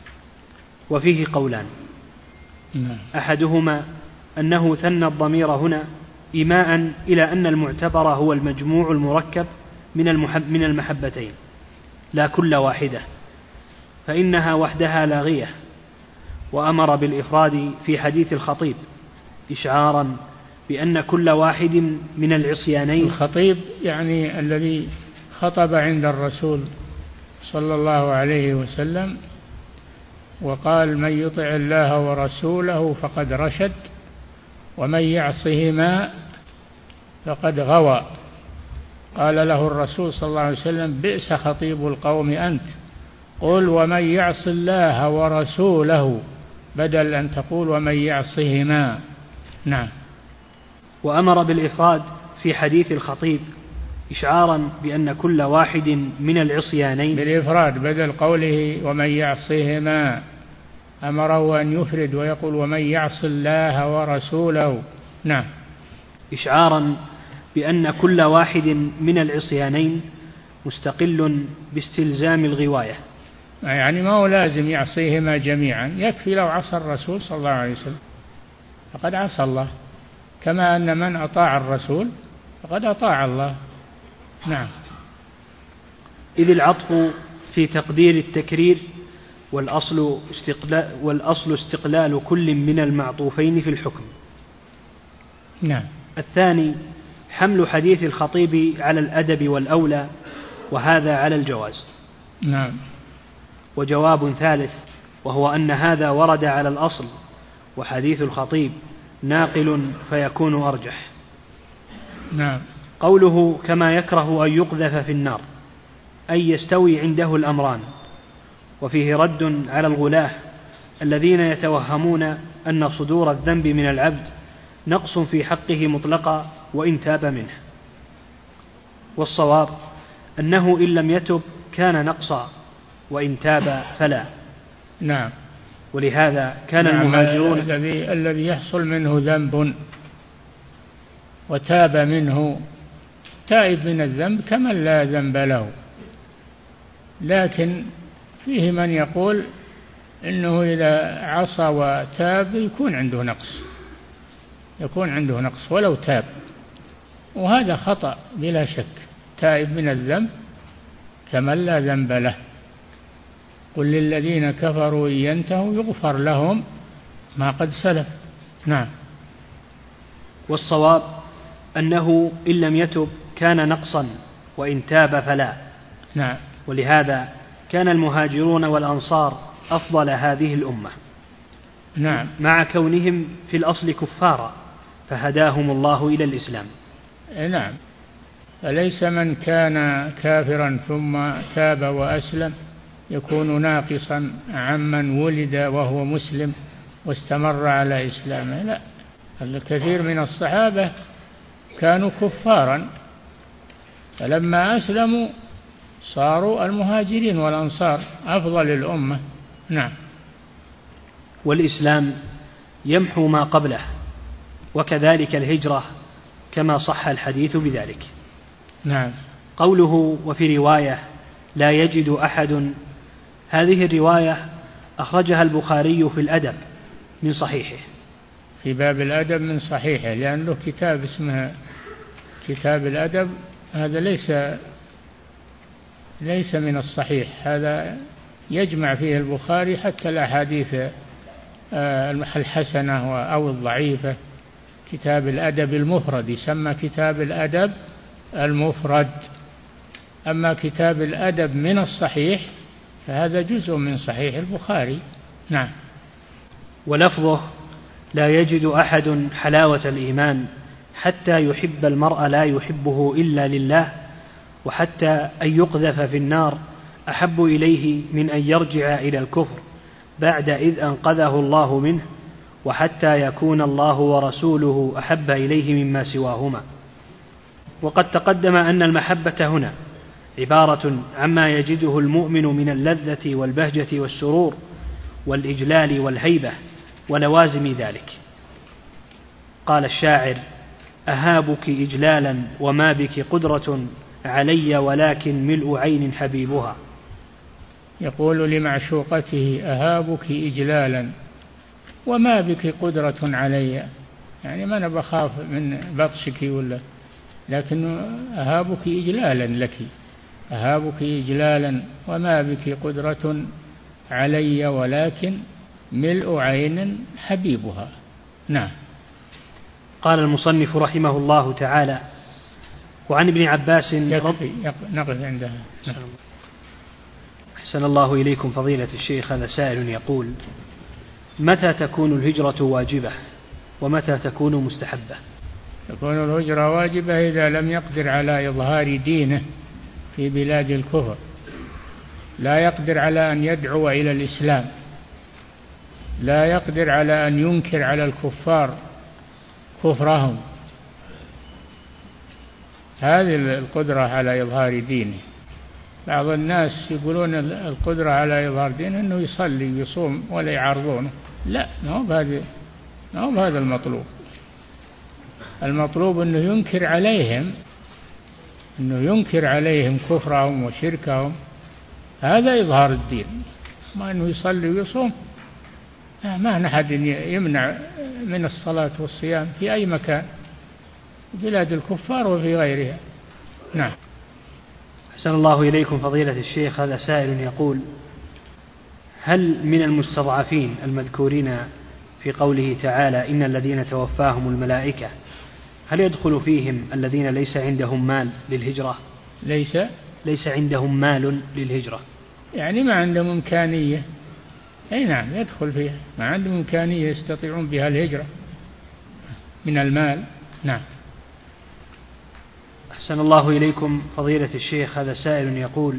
Speaker 1: وفيه قولان:
Speaker 2: نعم.
Speaker 1: أحدهما أنه ثنى الضمير هنا إيماء إلى أن المعتبر هو المجموع المركب من المحب من المحبتين لا كل واحدة، فإنها وحدها لاغية. وأمر بالإفراد في حديث الخطيب إشعارا بأن كل واحد من العصيانين.
Speaker 2: الخطيب يعني الذي خطب عند الرسول صلى الله عليه وسلم وقال: من يطع الله ورسوله فقد رشد ومن يعصهما فقد غوى. قال له الرسول صلى الله عليه وسلم: بئس خطيب القوم أنت، قل ومن يعص الله ورسوله، بدل أن تقول ومن يعصهما. نعم.
Speaker 1: وأمر بالإفراد في حديث الخطيب إشعارا بأن كل واحد من العصيانين،
Speaker 2: بالإفراد بدل قوله ومن يعصهما، أمره أن يفرد ويقول ومن يعص الله ورسوله. نعم.
Speaker 1: إشعارا بأن كل واحد من العصيانين مستقل باستلزام الغواية،
Speaker 2: يعني ما هو لازم يعصيهما جميعا، يكفي لو عصى الرسول صلى الله عليه وسلم فقد عصى الله، كما أن من أطاع الرسول فقد أطاع الله. نعم.
Speaker 1: إذ العطف في تقدير التكرير، والأصل استقلال, والأصل استقلال كل من المعطوفين في الحكم.
Speaker 2: نعم.
Speaker 1: الثاني حمل حديث الخطيب على الأدب والأولى، وهذا على الجواز.
Speaker 2: نعم.
Speaker 1: وجواب ثالث وهو أن هذا ورد على الأصل، وحديث الخطيب ناقل فيكون أرجح.
Speaker 2: نعم.
Speaker 1: قوله كما يكره أن يقذف في النار أي يستوي عنده الأمران، وفيه رد على الغلاة الذين يتوهمون أن صدور الذنب من العبد نقص في حقه مطلقا وإن تاب منه، والصواب أنه إن لم يتب كان نقصا وإن تاب فلا.
Speaker 2: نعم.
Speaker 1: ولهذا كان
Speaker 2: نعم.
Speaker 1: المهاجرون
Speaker 2: الذي الذي يحصل منه ذنب وتاب منه، تائب من الذنب كمن لا ذنب له، لكن فيه من يقول إنه إذا عصى وتاب يكون عنده نقص، يكون عنده نقص ولو تاب، وهذا خطأ بلا شك. تائب من الذنب كمن لا ذنب له. قل للذين كفروا إن ينتهوا يغفر لهم ما قد سلف. نعم.
Speaker 1: والصواب أنه إن لم يتب كان نقصا، وإن تاب فلا.
Speaker 2: نعم.
Speaker 1: ولهذا كان المهاجرون والأنصار أفضل هذه الأمة.
Speaker 2: نعم.
Speaker 1: مع كونهم في الأصل كفارا، فهداهم الله إلى الإسلام.
Speaker 2: نعم. فليس من كان كافرا ثم تاب وأسلم يكون ناقصا عمن ولد وهو مسلم واستمر على إسلامه، لا. الكثير من الصحابة كانوا كفارا، فلما أسلموا صاروا المهاجرين والأنصار أفضل الأمة. نعم.
Speaker 1: والإسلام يمحو ما قبله، وكذلك الهجرة كما صح الحديث بذلك.
Speaker 2: نعم.
Speaker 1: قوله وفي رواية لا يجد أحد، هذه الرواية أخرجها البخاري في الأدب من صحيحه،
Speaker 2: في باب الأدب من صحيحه، لأن له كتاب اسمه كتاب الأدب. هذا ليس ليس من الصحيح، هذا يجمع فيه البخاري حتى الأحاديث الحسنة أو الضعيفة. كتاب الأدب المفرد يسمى كتاب الأدب المفرد. أما كتاب الأدب من الصحيح فهذا جزء من صحيح البخاري. نعم.
Speaker 1: ولفظه لا يجد أحد حلاوة الإيمان حتى يحب المرء لا يحبه إلا لله، وحتى أن يقذف في النار أحب إليه من أن يرجع إلى الكفر بعد إذ أنقذه الله منه، وحتى يكون الله ورسوله أحب إليه مما سواهما. وقد تقدم أن المحبة هنا عبارة عما يجده المؤمن من اللذة والبهجة والسرور والإجلال والهيبة ولوازم ذلك. قال الشاعر: أهابك إجلالا وما بك قدرة علي ولكن ملء عين حبيبها.
Speaker 2: يقول لمعشوقته: أهابك إجلالا وما بك قدرة علي، يعني ما أنا بخاف من بطشك ولا، لكن أهابك إجلالا لك، أهابك إجلالا وما بك قدرة علي ولكن ملء عين حبيبها. نعم.
Speaker 1: قال المصنف رحمه الله تعالى: وعن ابن عباس
Speaker 2: يكفي نقف عندها.
Speaker 1: أحسن الله إليكم فضيلة الشيخ. هذا سائل يقول: متى تكون الهجرة واجبة ومتى تكون مستحبة؟
Speaker 2: تكون الهجرة واجبة إذا لم يقدر على إظهار دينه في بلاد الكفر، لا يقدر على أن يدعو إلى الإسلام، لا يقدر على أن ينكر على الكفار كفرهم، هذه القدرة على إظهار دينه. بعض الناس يقولون القدرة على إظهار دينه أنه يصلي ويصوم ولا يعارضونه، لا، ما هو بهذا ما هو بهذا المطلوب. المطلوب أنه ينكر عليهم أنه ينكر عليهم كفرهم وشركهم، هذا إظهار الدين. ما أنه يصلي ويصوم، ما أحد يمنع من الصلاة والصيام في أي مكان، بلاد الكفار وفي غيرها. نعم.
Speaker 1: أحسن الله إليكم فضيلة الشيخ. هذا سائل يقول: هل من المستضعفين المذكورين في قوله تعالى إن الذين توفاهم الملائكة، هل يدخل فيهم الذين ليس عندهم مال للهجرة؟
Speaker 2: ليس
Speaker 1: ليس عندهم مال للهجرة،
Speaker 2: يعني ما عندهم إمكانية. أي نعم، يدخل فيها، ما عندهم إمكانية يستطيعون بها الهجرة من المال. نعم.
Speaker 1: أحسن الله إليكم فضيلة الشيخ. هذا سائل يقول: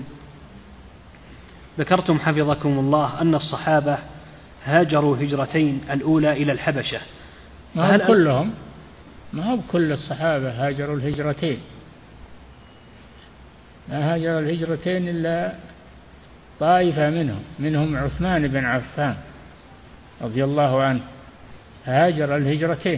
Speaker 1: ذكرتم حفظكم الله أن الصحابة هاجروا هجرتين، الأولى إلى الحبشة.
Speaker 2: ما هو كلهم، ما هو كل الصحابة هاجروا الهجرتين، ما هاجر الهجرتين إلا طائفة منهم منهم عثمان بن عفان رضي الله عنه، هاجر الهجرتين،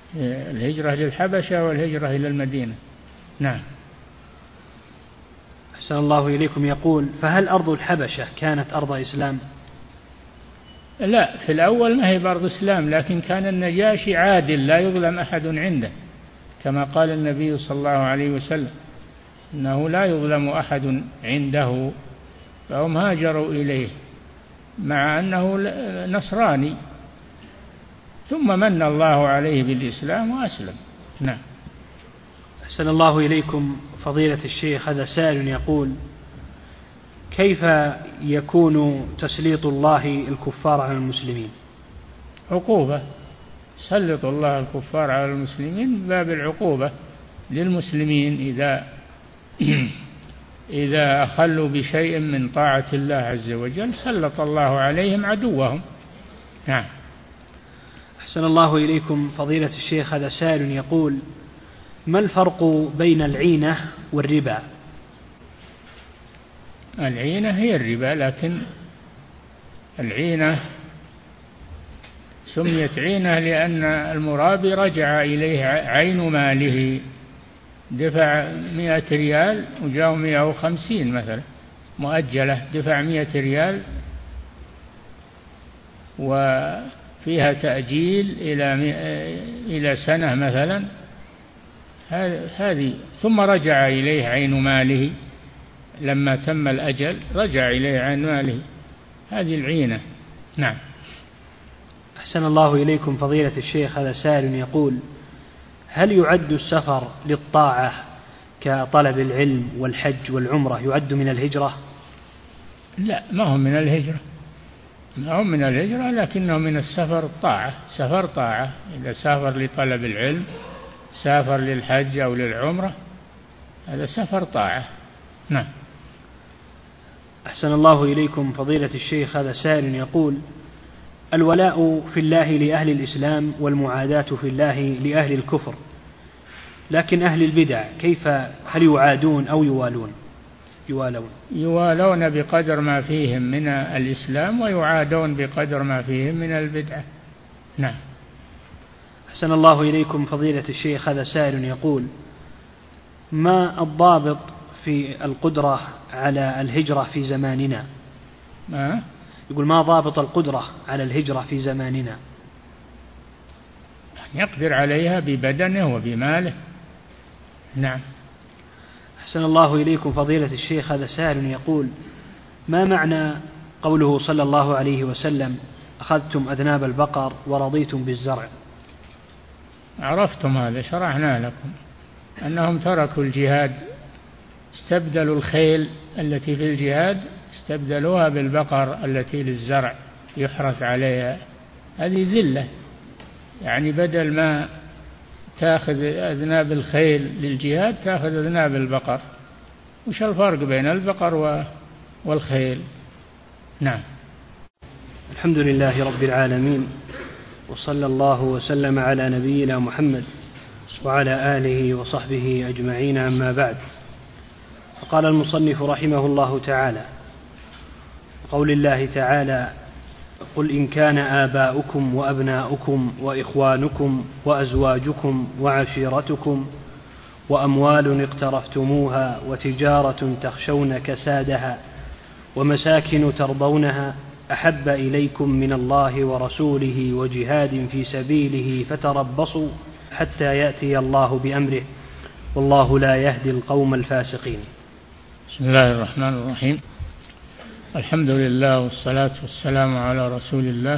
Speaker 2: الهجرة للحبشة والهجرة إلى المدينة. نعم.
Speaker 1: أحسن الله إليكم. يقول: فهل أرض الحبشة كانت أرض إسلام؟
Speaker 2: لا، في الأول ما هي بأرض إسلام، لكن كان النجاشي عادل لا يظلم أحد عنده، كما قال النبي صلى الله عليه وسلم إنه لا يظلم أحد عنده، فهم هاجروا إليه مع أنه نصراني، ثم من الله عليه بالإسلام وأسلم. نعم.
Speaker 1: أحسن الله إليكم فضيلة الشيخ، هذا سائل يقول: كيف يكون تسليط الله الكفار على المسلمين؟
Speaker 2: عقوبة، سلط الله الكفار على المسلمين باب العقوبة للمسلمين إذا إذا أخلوا بشيء من طاعة الله عز وجل سلط الله عليهم عدوهم. نعم.
Speaker 1: أحسن الله إليكم فضيلة الشيخ، هذا سائل يقول: ما الفرق بين العينة والربا؟
Speaker 2: العينة هي الربا، لكن العينة سميت عينة لأن المرابي رجع إليه عين ماله، دفع مئة ريال وجاء مئة وخمسين مثلا مؤجلة، دفع مئة ريال وفيها تأجيل إلى إلى سنة مثلا، هذه ثم رجع إليه عين ماله لما تم الأجل، رجع إليه عين ماله، هذه العينة. نعم.
Speaker 1: أحسن الله إليكم فضيلة الشيخ، هذا سائل يقول: هل يعد السفر للطاعة كطلب العلم والحج والعمرة يعد من الهجرة؟
Speaker 2: لا، ما هم من الهجرة، ما هم من الهجرة، لكنه من السفر الطاعة، سفر طاعة. إذا سافر لطلب العلم، سافر للحج أو للعمرة، هذا سفر طاعة. نعم.
Speaker 1: أحسن الله إليكم فضيلة الشيخ، هذا سائل يقول: الولاء في الله لأهل الإسلام والمعاداة في الله لأهل الكفر، لكن أهل البدع كيف، هل يعادون أو يوالون؟ يوالون
Speaker 2: يوالون بقدر ما فيهم من الإسلام، ويعادون بقدر ما فيهم من البدعة. نعم.
Speaker 1: أحسن الله إليكم فضيلة الشيخ، هذا سائل يقول: ما الضابط في القدرة على الهجرة في زماننا؟
Speaker 2: ما؟
Speaker 1: يقول: ما ضابط القدرة على الهجرة في زماننا؟
Speaker 2: يقدر عليها ببدنه وبماله. نعم.
Speaker 1: أحسن الله إليكم فضيلة الشيخ، هذا سائل يقول: ما معنى قوله صلى الله عليه وسلم: أخذتم أذناب البقر ورضيتم بالزرع؟
Speaker 2: عرفتم هذا، شرحنا لكم أنهم تركوا الجهاد، استبدلوا الخيل التي في الجهاد استبدلوها بالبقر التي للزرع يحرث عليها، هذه ذلة، يعني بدل ما تأخذ أذناب الخيل للجهاد تأخذ أذناب البقر. وش الفرق بين البقر والخيل؟ نعم.
Speaker 1: الحمد لله رب العالمين، وصلى الله وسلم على نبينا محمد وعلى آله وصحبه أجمعين، أما بعد. فقال المصنف رحمه الله تعالى: قول الله تعالى: قل إن كان آباؤكم وأبناؤكم وإخوانكم وأزواجكم وعشيرتكم وأموال اقترفتموها وتجارة تخشون كسادها ومساكن ترضونها أحب إليكم من الله ورسوله وجهاد في سبيله فتربصوا حتى يأتي الله بأمره والله لا يهدي القوم الفاسقين.
Speaker 2: بسم الله الرحمن الرحيم. الحمد لله والصلاة والسلام على رسول الله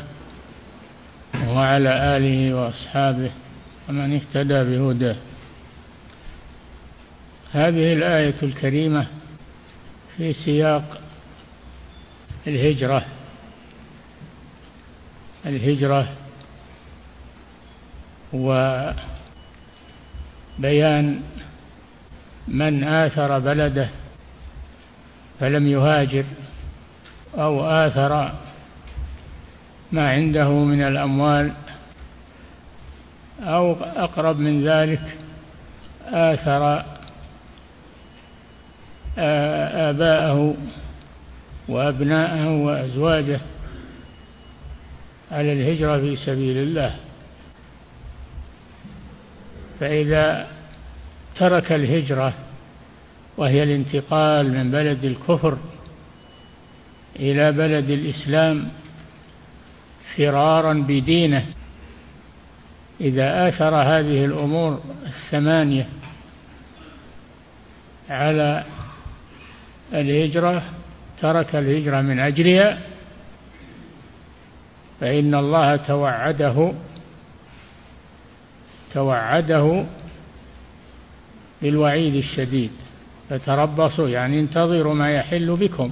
Speaker 2: وعلى آله وأصحابه ومن اهتدى بهداه. هذه الآية الكريمة في سياق الهجرة الهجرة وبيان من آثر بلده فلم يهاجر، أو آثر ما عنده من الأموال، أو أقرب من ذلك آثر آباءه وأبناءه وأزواجه على الهجرة في سبيل الله. فإذا ترك الهجرة وهي الانتقال من بلد الكفر إلى بلد الإسلام فرارا بدينه. إذا آثر هذه الأمور الثمانية على الهجرة، ترك الهجرة من أجلها، فإن الله توعده توعده بالوعيد الشديد. فتربصوا يعني انتظروا ما يحل بكم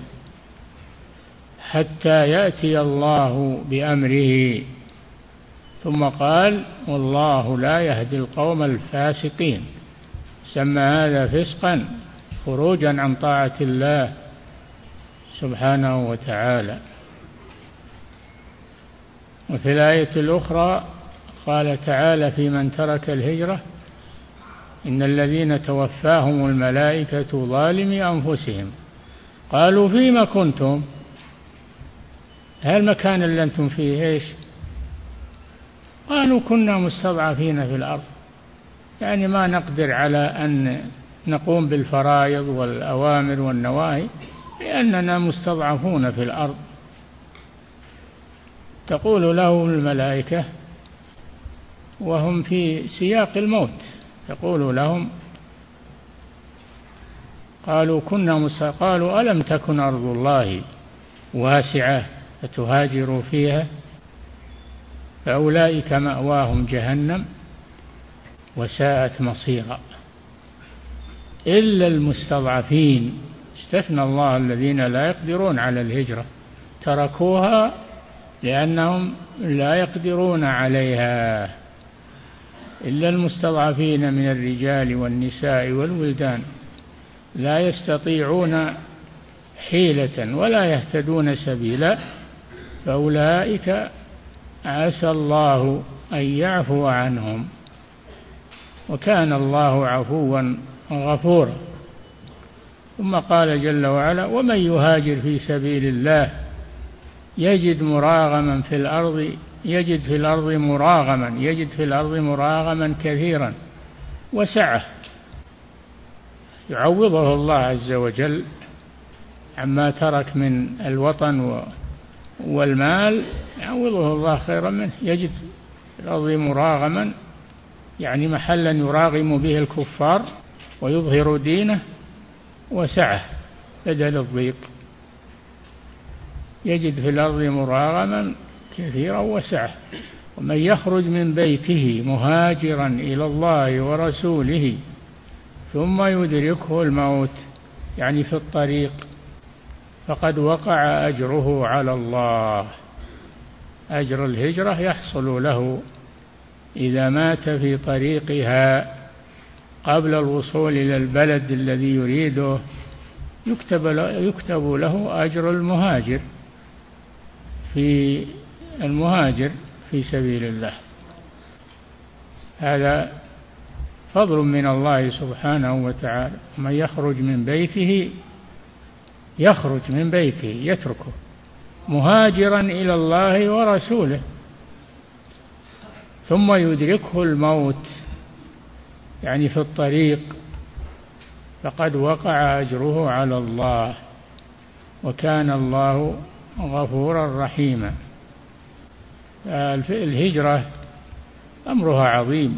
Speaker 2: حتى يأتي الله بأمره. ثم قال: والله لا يهدي القوم الفاسقين. سمى هذا فسقا، خروجا عن طاعة الله سبحانه وتعالى. وفي الآية الأخرى قال تعالى في من ترك الهجرة: إن الذين توفاهم الملائكة ظالمي أنفسهم قالوا فيما كنتم. هالمكان اللي أنتم فيه إيش؟ قالوا كنا مستضعفين في الأرض، يعني ما نقدر على أن نقوم بالفرائض والأوامر والنواهي لأننا مستضعفون في الأرض. تقول لهم الملائكة وهم في سياق الموت، تقول لهم قالوا كنا مستضعفين قالوا ألم تكن أرض الله واسعة فتهاجروا فيها فأولئك مأواهم جهنم وساءت مصيرا إلا المستضعفين. استثنى الله الذين لا يقدرون على الهجرة، تركوها لأنهم لا يقدرون عليها. إلا المستضعفين من الرجال والنساء والولدان لا يستطيعون حيلة ولا يهتدون سبيلا فأولئك عسى الله أن يعفو عنهم، وكان الله عفوا غفورا. ثم قال جل وعلا: ومن يهاجر في سبيل الله يجد مراغما في الأرض يجد في الأرض مراغما يجد في الأرض مراغما كثيرا وسعة. يعوضه الله عز وجل عما ترك من الوطن والمال، يعوضه الله خيرا منه. يجد في الأرض مراغما يعني محلا يراغم به الكفار ويظهر دينه، وسعة بدل الضيق. يجد في الأرض مراغما كثيرا وسعة. ومن يخرج من بيته مهاجرا إلى الله ورسوله ثم يدركه الموت يعني في الطريق فقد وقع أجره على الله. أجر الهجرة يحصل له إذا مات في طريقها قبل الوصول إلى البلد الذي يريده، يكتب يكتب له أجر المهاجر في المهاجر في سبيل الله. هذا فضل من الله سبحانه وتعالى. من يخرج من بيته يخرج من بيته يتركه مهاجرا إلى الله ورسوله ثم يدركه الموت يعني في الطريق فقد وقع أجره على الله، وكان الله غفورا رحيما. الهجرة أمرها عظيم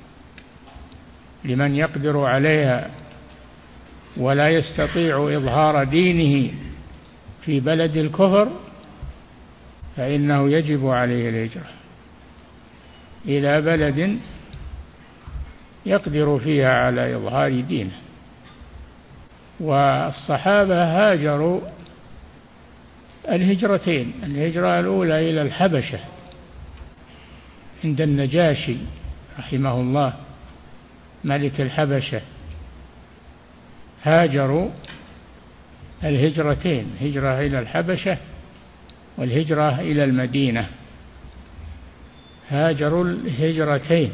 Speaker 2: لمن يقدر عليها ولا يستطيع إظهار دينه في بلد الكفر، فإنه يجب عليه الهجرة إلى بلد يقدر فيها على إظهار دينه. والصحابة هاجروا الهجرتين، الهجرة الأولى إلى الحبشة عند النجاشي رحمه الله ملك الحبشة، هاجروا الهجرتين، هجرة إلى الحبشة والهجرة إلى المدينة، هاجروا الهجرتين.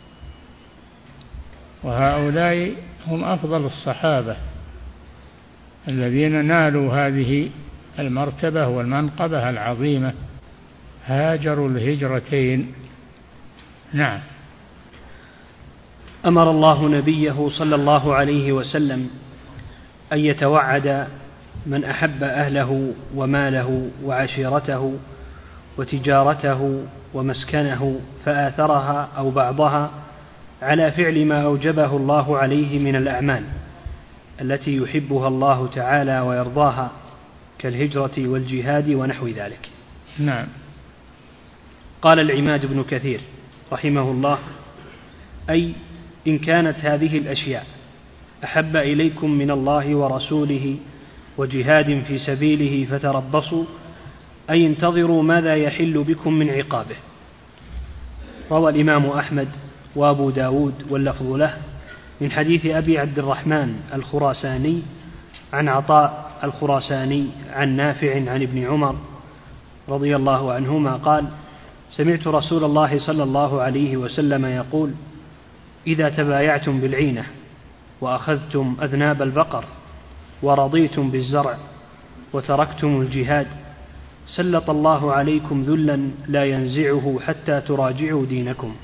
Speaker 2: وهؤلاء هم أفضل الصحابة الذين نالوا هذه المرتبة والمنقبة العظيمة، هاجروا الهجرتين. نعم.
Speaker 1: أمر الله نبيه صلى الله عليه وسلم أن يتوعد من أحب أهله وماله وعشيرته وتجارته ومسكنه فآثرها أو بعضها على فعل ما أوجبه الله عليه من الأعمال التي يحبها الله تعالى ويرضاها كالهجرة والجهاد ونحو ذلك.
Speaker 2: نعم.
Speaker 1: قال العماد بن كثير رحمه الله: أي إن كانت هذه الأشياء أحب إليكم من الله ورسوله وجهاد في سبيله فتربصوا، أي انتظروا ماذا يحل بكم من عقابه. روى الإمام أحمد وأبو داود واللفظ له من حديث أبي عبد الرحمن الخراساني عن عطاء الخراساني عن نافع عن ابن عمر رضي الله عنهما قال: سمعت رسول الله صلى الله عليه وسلم يقول: إذا تبايعتم بالعينة وأخذتم أذناب البقر ورضيتم بالزرع وتركتم الجهاد سلط الله عليكم ذلا لا ينزعه حتى تراجعوا دينكم.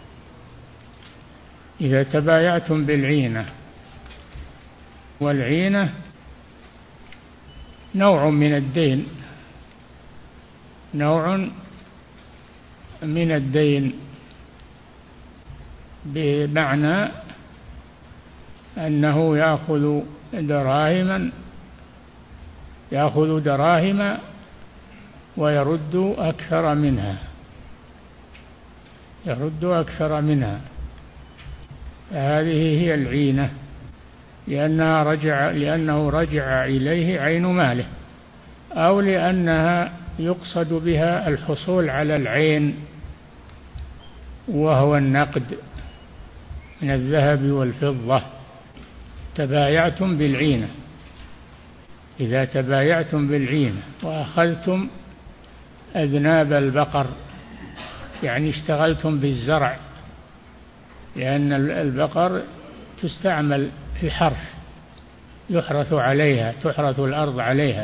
Speaker 2: إذا تبايعتم بالعينة، والعينة نوع من الدين، نوع من الدين بمعنى أنه يأخذ دراهما يأخذ دراهم ويرد أكثر منها يرد أكثر منها هذه هي العينة، لأنها رجع لأنه رجع إليه عين ماله، أو لأنها يقصد بها الحصول على العين وهو النقد من الذهب والفضة. تبايعتم بالعينة، إذا تبايعتم بالعينة وأخذتم أذناب البقر، يعني اشتغلتم بالزرع، لأن البقر تستعمل في الحرث، يحرث عليها، تحرث الأرض عليها.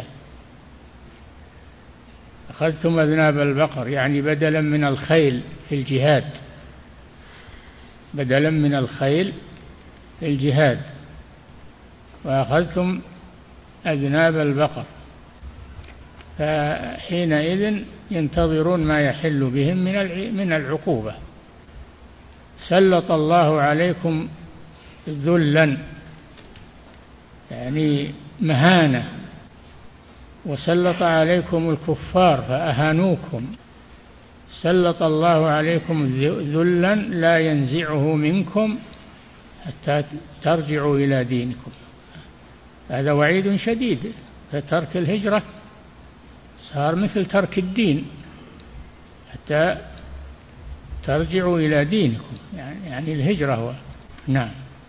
Speaker 2: أخذتم أذناب البقر يعني بدلا من الخيل في الجهاد، بدلا من الخيل في الجهاد، وأخذتم أذناب البقر، فحينئذ ينتظرون ما يحل بهم من العقوبة. سلط الله عليكم ذلا يعني مهانة، وسلط عليكم الكفار فأهانوكم. سلط الله عليكم ذلا لا ينزعه منكم حتى ترجعوا إلى دينكم. هذا وعيد شديد، فترك الهجرة صار مثل ترك الدين حتى ترجعوا إلى دينكم، يعني, يعني الهجرة هو. نعم.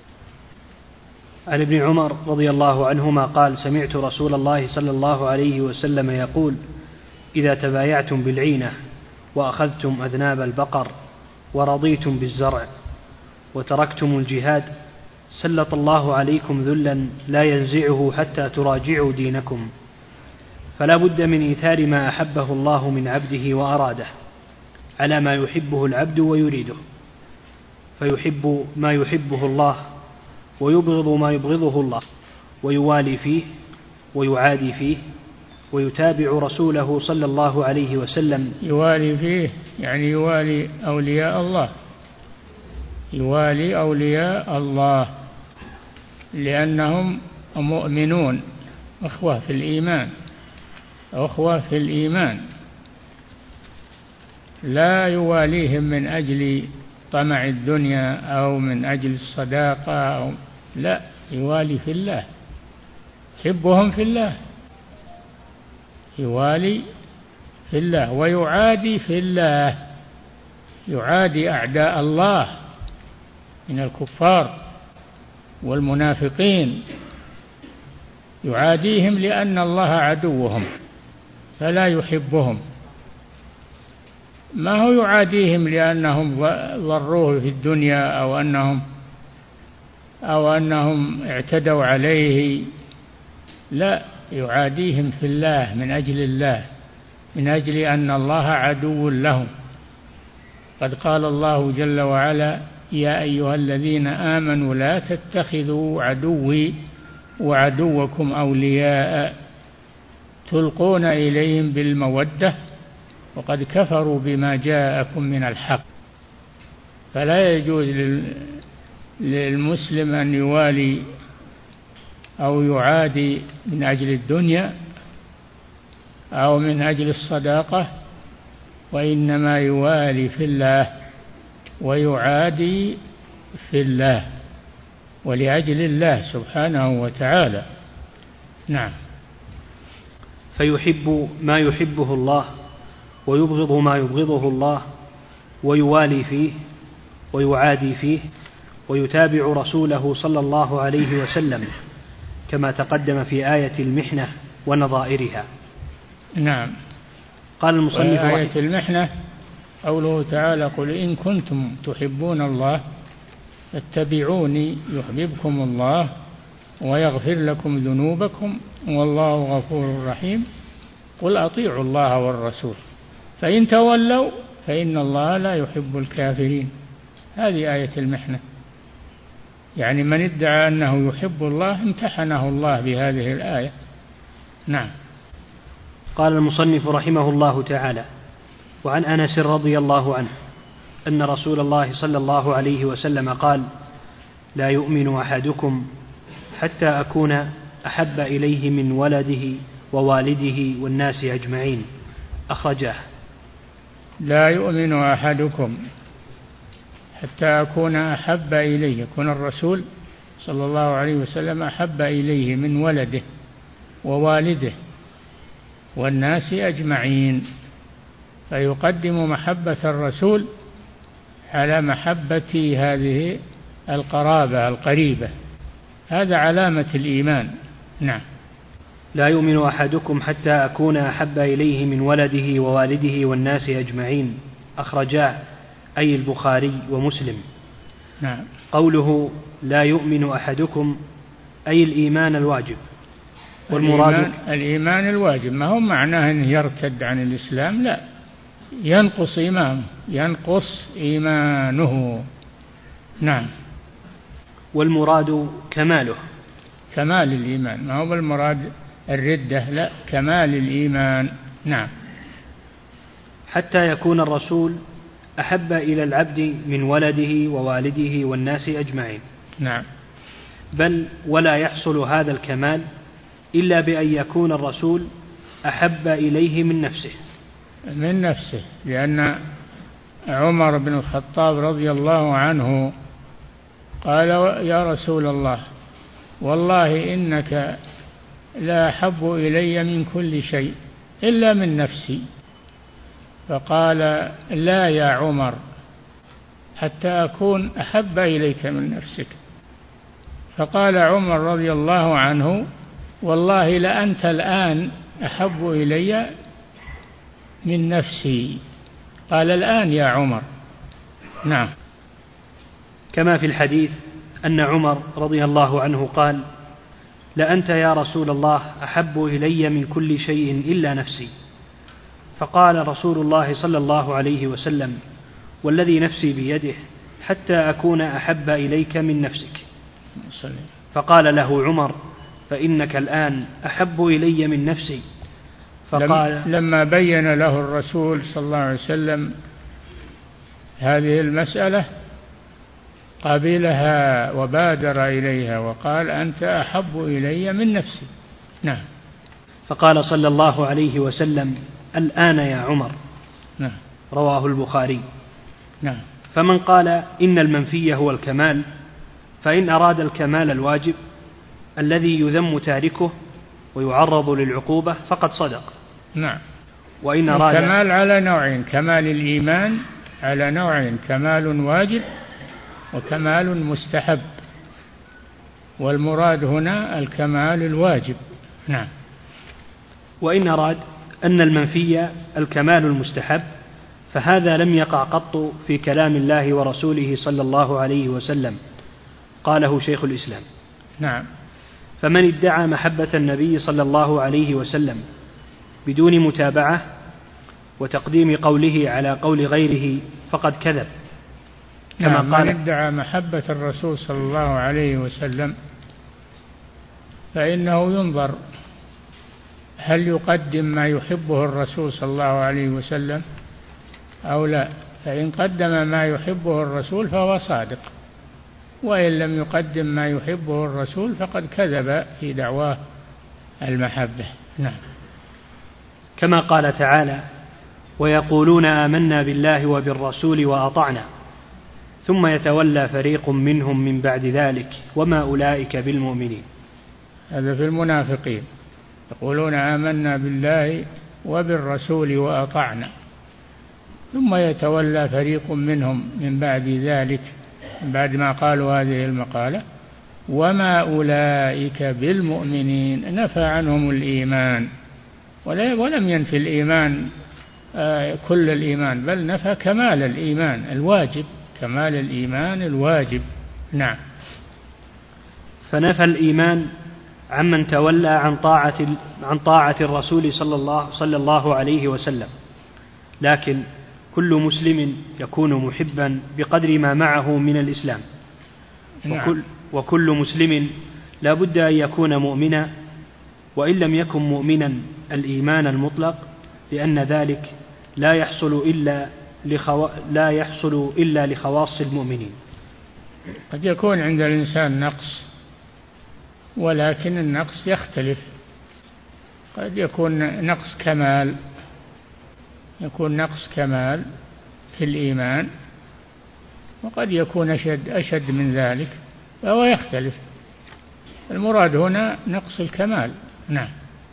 Speaker 1: عن ابن عمر رضي الله عنهما قال: سمعت رسول الله صلى الله عليه وسلم يقول: إذا تبايعتم بالعينة وأخذتم أذناب البقر ورضيتم بالزرع وتركتم الجهاد سلط الله عليكم ذلا لا ينزعه حتى تراجعوا دينكم. فلا بد من إيثار ما أحبه الله من عبده وأراده على ما يحبه العبد ويريده، فيحب ما يحبه الله ويبغض ما يبغضه الله، ويوالي فيه ويعادي فيه، ويتابع رسوله صلى الله عليه وسلم.
Speaker 2: يوالي فيه يعني يوالي أولياء الله، يوالي أولياء الله لأنهم مؤمنون، أخوة في الإيمان، أخوة في الإيمان، لا يواليهم من أجل طمع الدنيا أو من أجل الصداقة أو لا، يوالي في الله، يحبهم في الله، يوالي في الله ويعادي في الله، يعادي أعداء الله من الكفار والمنافقين، يعاديهم لأن الله عدوهم فلا يحبهم. ما هو يعاديهم لأنهم ضروه في الدنيا أو أنهم أو أنهم اعتدوا عليه، لا، يعاديهم في الله من أجل الله، من أجل أن الله عدو لهم. قد قال الله جل وعلا: يا أيها الذين آمنوا لا تتخذوا عدوي وعدوكم أولياء تلقون إليهم بالمودة وقد كفروا بما جاءكم من الحق. فلا يجوز للمسلم أن يوالي أو يعادي من أجل الدنيا أو من أجل الصداقة، وإنما يوالي في الله ويعادي في الله ولأجل الله سبحانه وتعالى. نعم.
Speaker 1: فيحب ما يحبه الله ويبغض ما يبغضه الله، ويوالي فيه ويعادي فيه، ويتابع رسوله صلى الله عليه وسلم كما تقدم في آية المحنة ونظائرها.
Speaker 2: نعم.
Speaker 1: قال المصنف
Speaker 2: آية المحنة قوله تعالى: قل إن كنتم تحبون الله فاتبعوني يحببكم الله ويغفر لكم ذنوبكم والله غفور رحيم. قل أطيعوا الله والرسول فإن تولوا فإن الله لا يحب الكافرين. هذه آية المحنة، يعني من ادعى أنه يحب الله امتحنه الله بهذه الآية. نعم.
Speaker 1: قال المصنف رحمه الله تعالى: وعن أنس رضي الله عنه أن رسول الله صلى الله عليه وسلم قال: لا يؤمن أحدكم حتى أكون أحب إليه من ولده ووالده والناس أجمعين. أخرجاه.
Speaker 2: لا يؤمن أحدكم حتى أكون أحب إليه، يكون الرسول صلى الله عليه وسلم أحب إليه من ولده ووالده والناس أجمعين، فيقدم محبة الرسول على محبة هذه القرابة القريبة. هذا علامة الإيمان. نعم.
Speaker 1: لا يؤمن أحدكم حتى أكون أحب إليه من ولده ووالده والناس أجمعين. أخرجاه، أي البخاري ومسلم.
Speaker 2: نعم.
Speaker 1: قوله لا يؤمن أحدكم أي الإيمان الواجب، والمراد
Speaker 2: الإيمان, الإيمان الواجب، ما هو معناه أنه يرتد عن الإسلام، لا، ينقص إيمانه ينقص إيمانه. نعم.
Speaker 1: والمراد كماله،
Speaker 2: كمال الإيمان، ما هو بالمراد الردة، لا، كمال الإيمان. نعم.
Speaker 1: حتى يكون الرسول أحب إلى العبد من ولده ووالده والناس أجمعين.
Speaker 2: نعم.
Speaker 1: بل ولا يحصل هذا الكمال إلا بأن يكون الرسول أحب إليه من نفسه
Speaker 2: من نفسه لأن عمر بن الخطاب رضي الله عنه قال: يا رسول الله والله إنك لا أحب إلي من كل شيء إلا من نفسي. فقال: لا يا عمر حتى أكون أحب إليك من نفسك. فقال عمر رضي الله عنه: والله لأنت الآن أحب إلي من نفسي. قال: الآن يا عمر. نعم.
Speaker 1: كما في الحديث أن عمر رضي الله عنه قال: لأنت يا رسول الله أحب إلي من كل شيء إلا نفسي. فقال رسول الله صلى الله عليه وسلم: والذي نفسي بيده حتى أكون أحب إليك من نفسك. فقال له عمر: فإنك الآن أحب إلي من نفسي.
Speaker 2: فقال لما بين له الرسول صلى الله عليه وسلم هذه المسألة قبلها وبادر إليها وقال: أنت أحب إلي من نفسي. نعم.
Speaker 1: فقال صلى الله عليه وسلم: الآن يا عمر.
Speaker 2: نعم.
Speaker 1: رواه البخاري.
Speaker 2: نعم.
Speaker 1: فمن قال إن المنفي هو الكمال، فإن أراد الكمال الواجب الذي يذم تاركه ويعرض للعقوبة فقد صدق.
Speaker 2: نعم.
Speaker 1: وإن أراد
Speaker 2: الكمال على نوعين: كمال الإيمان على نوعين، كمال واجب وكمال مستحب، والمراد هنا الكمال الواجب. نعم.
Speaker 1: وإن أراد أن المنفي الكمال المستحب فهذا لم يقع قط في كلام الله ورسوله صلى الله عليه وسلم، قاله شيخ الإسلام.
Speaker 2: نعم.
Speaker 1: فمن ادعى محبة النبي صلى الله عليه وسلم بدون متابعة وتقديم قوله على قول غيره فقد كذب.
Speaker 2: كما نعم. قال: من ادعى محبة الرسول صلى الله عليه وسلم فإنه ينظر هل يقدم ما يحبه الرسول صلى الله عليه وسلم أو لا. فإن قدم ما يحبه الرسول فهو صادق، وإن لم يقدم ما يحبه الرسول فقد كذب في دعواه المحبة. نعم.
Speaker 1: كما قال تعالى: ويقولون آمنا بالله وبالرسول وأطعنا ثم يتولى فريق منهم من بعد ذلك وما أولئك بالمؤمنين.
Speaker 2: هذا في المنافقين، يقولون آمنا بالله وبالرسول وأطعنا ثم يتولى فريق منهم من بعد ذلك، من بعد ما قالوا هذه المقالة، وما أولئك بالمؤمنين. نفى عنهم الإيمان ولم ينفي الإيمان كل الإيمان، بل نفى كمال الإيمان الواجب، كمال الإيمان الواجب. نعم.
Speaker 1: فنفى الإيمان عمن تولى عن طاعة عن طاعة الرسول صلى الله صلى الله عليه وسلم، لكن كل مسلم يكون محبا بقدر ما معه من الإسلام.
Speaker 2: نعم.
Speaker 1: وكل, وكل مسلم لا بد أن يكون مؤمنا، وإن لم يكن مؤمنا الإيمان المطلق، لأن ذلك لا يحصل إلا لخوا... لا يحصل إلا لخواص المؤمنين.
Speaker 2: قد يكون عند الإنسان نقص، ولكن النقص يختلف، قد يكون نقص كمال، يكون نقص كمال في الإيمان، وقد يكون أشد, أشد من ذلك، فهو يختلف. المراد هنا نقص الكمال. نعم.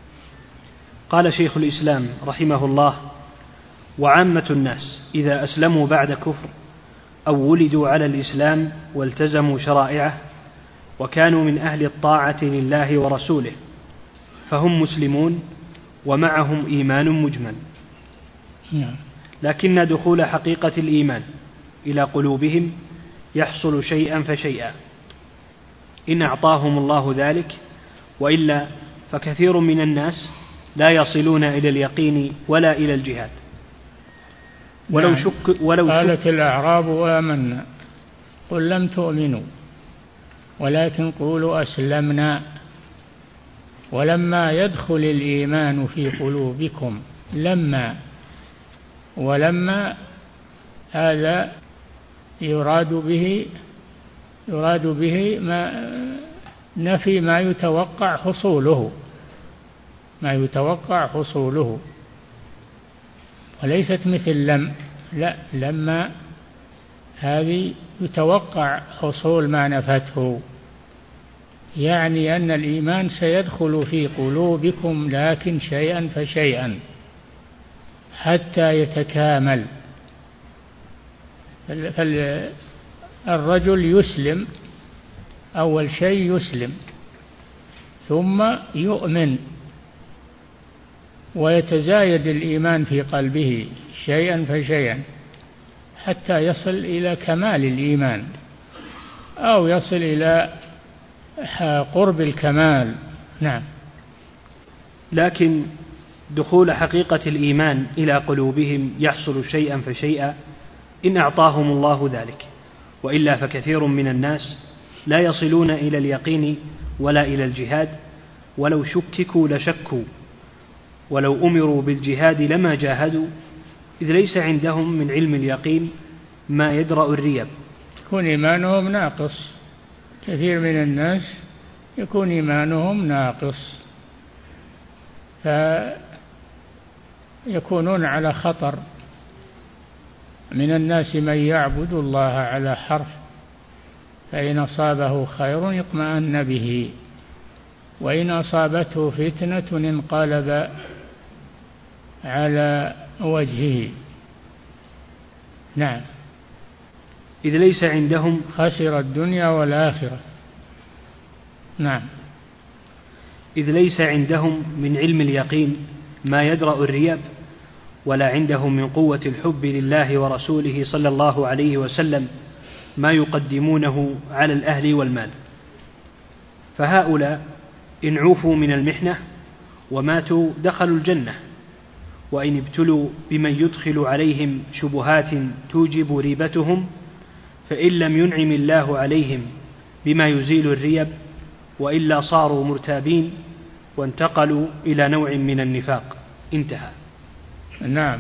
Speaker 1: قال شيخ الإسلام رحمه الله: وعامة الناس إذا أسلموا بعد كفر أو ولدوا على الإسلام والتزموا شرائعه وكانوا من أهل الطاعة لله ورسوله فهم مسلمون ومعهم إيمان مجمل. لكن دخول حقيقة الإيمان إلى قلوبهم يحصل شيئا فشيئا إن أعطاهم الله ذلك، وإلا فكثير من الناس لا يصلون إلى اليقين ولا إلى الجهاد. ولو
Speaker 2: نعم.
Speaker 1: شك ولو
Speaker 2: قالت
Speaker 1: شك
Speaker 2: الأعراب آمنا قل لم تؤمنوا ولكن قولوا أسلمنا ولما يدخل الإيمان في قلوبكم. لما ولما هذا يراد به يراد به ما نفي ما يتوقع حصوله ما يتوقع حصوله وليست مثل لم. لا، لما هذه يتوقع حصول ما نفته، يعني أن الإيمان سيدخل في قلوبكم لكن شيئا فشيئا حتى يتكامل. فالرجل يسلم، أول شيء يسلم ثم يؤمن ويتزايد الإيمان في قلبه شيئا فشيئا حتى يصل إلى كمال الإيمان أو يصل إلى قرب الكمال. نعم.
Speaker 1: لكن دخول حقيقة الإيمان إلى قلوبهم يحصل شيئا فشيئا إن أعطاهم الله ذلك، وإلا فكثير من الناس لا يصلون إلى اليقين ولا إلى الجهاد، ولو شككوا لشكوا، ولو أمروا بالجهاد لما جاهدوا، إذ ليس عندهم من علم اليقين ما يدرأ الريب.
Speaker 2: يكون إيمانهم ناقص، كثير من الناس يكون إيمانهم ناقص، فيكونون على خطر. من الناس من يعبد الله على حرف، فإن أصابه خير اطمأن به، وإن أصابته فتنة انقلب على وجهه. نعم.
Speaker 1: إذ ليس عندهم
Speaker 2: خسر الدنيا والآخرة. نعم.
Speaker 1: إذ ليس عندهم من علم اليقين ما يدرأ الرياب، ولا عندهم من قوة الحب لله ورسوله صلى الله عليه وسلم ما يقدمونه على الأهل والمال، فهؤلاء إن عوفوا من المحنة وماتوا دخلوا الجنة، وإن ابتلوا بمن يدخل عليهم شبهات توجب ريبتهم، فإن لم ينعم الله عليهم بما يزيل الريب وإلا صاروا مرتابين وانتقلوا إلى نوع من النفاق. انتهى.
Speaker 2: نعم.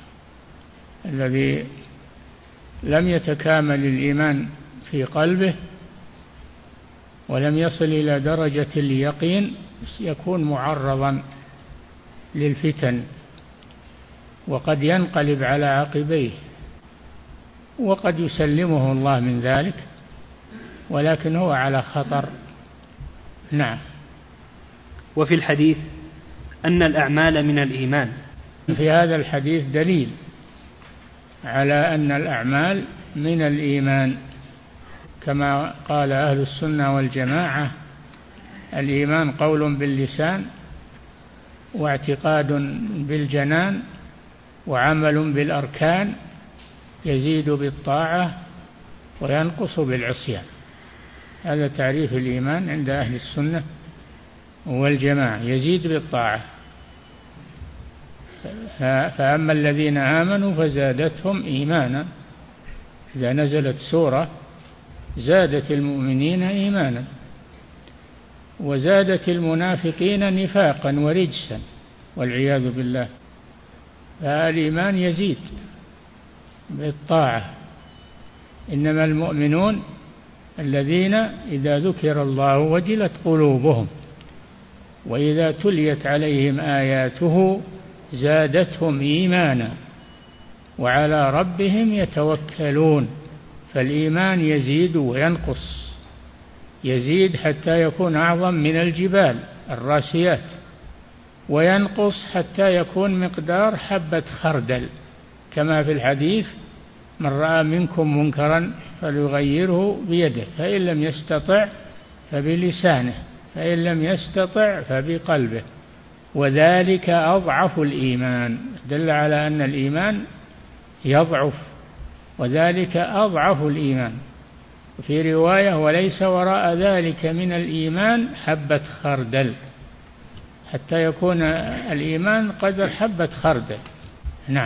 Speaker 2: الذي لم يتكامل الإيمان في قلبه ولم يصل إلى درجة اليقين يكون معرضا للفتن، وقد ينقلب على عقبيه، وقد يسلمه الله من ذلك، ولكن هو على خطر. نعم.
Speaker 1: وفي الحديث أن الأعمال من الإيمان.
Speaker 2: في هذا الحديث دليل على أن الأعمال من الإيمان، كما قال أهل السنة والجماعة: الإيمان قول باللسان واعتقاد بالجنان وعمل بالأركان، يزيد بالطاعة وينقص بالعصيان. هذا تعريف الإيمان عند أهل السنة والجماعة: يزيد بالطاعة. فأما الذين آمنوا فزادتهم إيمانا. إذا نزلت سورة زادت المؤمنين إيمانا، وزادت المنافقين نفاقا ورجسا والعياذ بالله. فالإيمان يزيد بالطاعة. إنما المؤمنون الذين إذا ذكر الله وجلت قلوبهم وإذا تليت عليهم آياته زادتهم إيمانا وعلى ربهم يتوكلون. فالإيمان يزيد وينقص، يزيد حتى يكون أعظم من الجبال الراسيات، وينقص حتى يكون مقدار حبة خردل، كما في الحديث: من رأى منكم منكرا فليغيره بيده، فإن لم يستطع فبلسانه، فإن لم يستطع فبقلبه، وذلك أضعف الإيمان. دل على أن الإيمان يضعف، وذلك أضعف الإيمان. في رواية: وليس وراء ذلك من الإيمان حبة خردل، حتى يكون الإيمان قدر حبة خردل. نعم.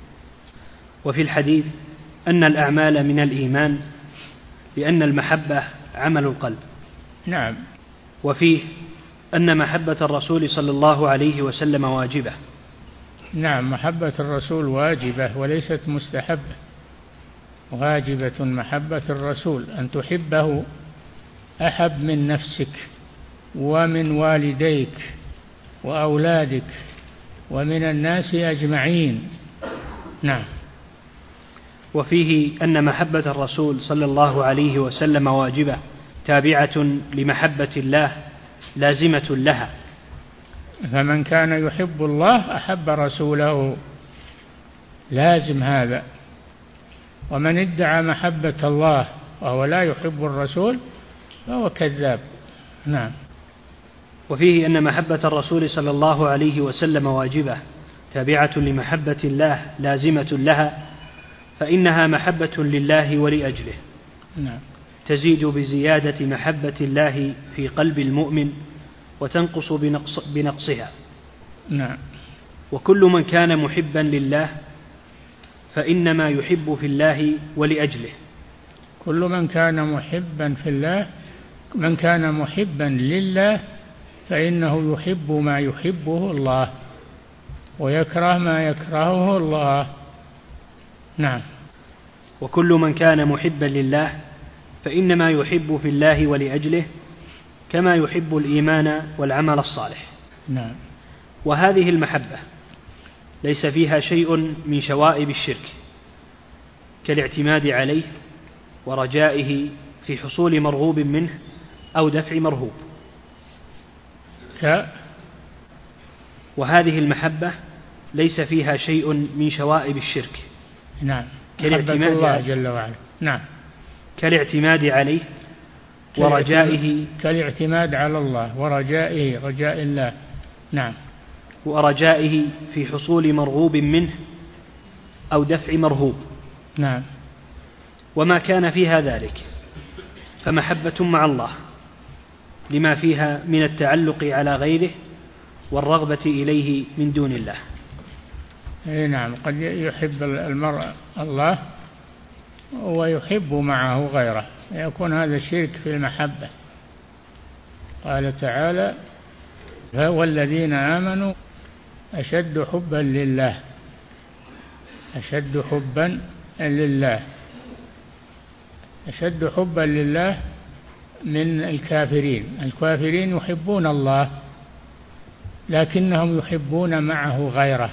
Speaker 1: وفي الحديث أن الأعمال من الإيمان لأن المحبة عمل القلب.
Speaker 2: نعم.
Speaker 1: وفيه أن محبة الرسول صلى الله عليه وسلم واجبة.
Speaker 2: نعم، محبة الرسول واجبة وليست مستحبة، واجبة محبة الرسول، أن تحبه أحب من نفسك ومن والديك وأولادك ومن الناس أجمعين. نعم.
Speaker 1: وفيه أن محبة الرسول صلى الله عليه وسلم واجبة تابعة لمحبة الله لازمة لها.
Speaker 2: فمن كان يحب الله أحب رسوله، لازم هذا. ومن ادعى محبة الله وهو لا يحب الرسول فهو كذاب. نعم.
Speaker 1: وفيه أن محبة الرسول صلى الله عليه وسلم واجبة تابعة لمحبة الله لازمة لها، فإنها محبة لله ولأجله.
Speaker 2: نعم.
Speaker 1: تزيد بزيادة محبة الله في قلب المؤمن وتنقص بنقص بنقصها.
Speaker 2: نعم.
Speaker 1: وكل من كان محبا لله فإنما يحب في الله ولأجله.
Speaker 2: كل من كان محبا في الله، من كان محبا لله فإنه يحب ما يحبه الله ويكره ما يكرهه الله. نعم.
Speaker 1: وكل من كان محبا لله فإنما يحب في الله ولأجله، كما يحب الإيمان والعمل الصالح.
Speaker 2: نعم.
Speaker 1: وهذه المحبة ليس فيها شيء من شوائب الشرك، كالاعتماد عليه ورجائه في حصول مرغوب منه أو دفع مرهوب.
Speaker 2: ك...
Speaker 1: وهذه المحبة ليس فيها شيء من شوائب الشرك.
Speaker 2: نعم.
Speaker 1: كالاعتماد
Speaker 2: الله جل وعلا. نعم.
Speaker 1: كالاعتماد عليه ورجائه،
Speaker 2: كالاعتماد على الله ورجائه، رجاء الله. نعم.
Speaker 1: ورجائه في حصول مرغوب منه أو دفع مرهوب.
Speaker 2: نعم.
Speaker 1: وما كان فيها ذلك فمحبة مع الله لما فيها من التعلق على غيره والرغبة إليه من دون الله.
Speaker 2: أي نعم. قد يحب المرء الله ويحب معه غيره، يكون هذا شرك في المحبة. قال تعالى: والذين آمنوا أشد حبا لله، أشد حبا لله، أشد حبا لله من الكافرين. الكافرين يحبون الله لكنهم يحبون معه غيره،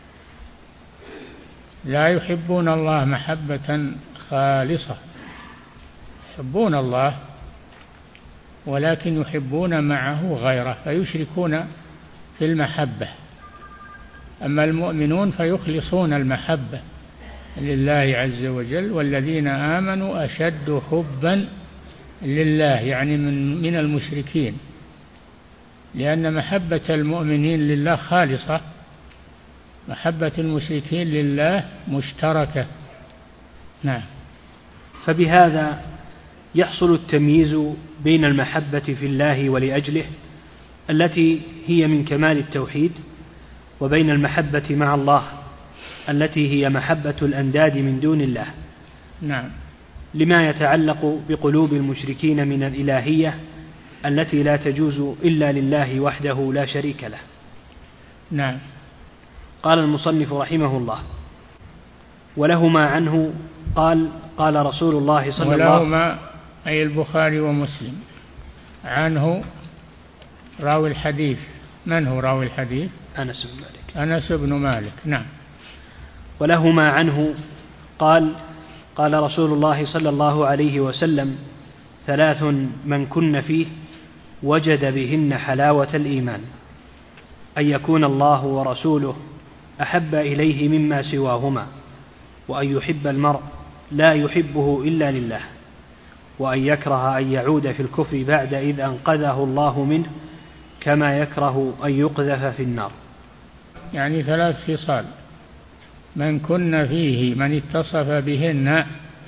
Speaker 2: لا يحبون الله محبة خالصة، يحبون الله ولكن يحبون معه غيره فيشركون في المحبة. أما المؤمنون فيخلصون المحبة لله عز وجل. والذين آمنوا أشد حبا لله، يعني من من المشركين، لأن محبة المؤمنين لله خالصة، محبة المشركين لله مشتركة. نعم.
Speaker 1: فبهذا يحصل التمييز بين المحبة في الله ولأجله التي هي من كمال التوحيد، وبين المحبة مع الله التي هي محبة الأنداد من دون الله.
Speaker 2: نعم.
Speaker 1: لما يتعلق بقلوب المشركين من الإلهية التي لا تجوز إلا لله وحده لا شريك له.
Speaker 2: نعم.
Speaker 1: قال المصنف رحمه الله: ولهما عنه قال قال رسول الله صلى الله عليه وسلم.
Speaker 2: ولهما أي البخاري ومسلم، عنه راوي الحديث. من هو راوي الحديث؟
Speaker 1: أنس بن مالك.
Speaker 2: أنس بن مالك. نعم.
Speaker 1: ولهما عنه قال قال رسول الله صلى الله عليه وسلم: ثلاث من كن فيه وجد بهن حلاوة الإيمان: أن يكون الله ورسوله أحب إليه مما سواهما، وأن يحب المرء لا يحبه إلا لله، وأن يكره أن يعود في الكفر بعد إذ أنقذه الله منه، كما يكره أن يقذف في النار.
Speaker 2: يعني ثلاث خصال من كن فيه، من اتصف بهن،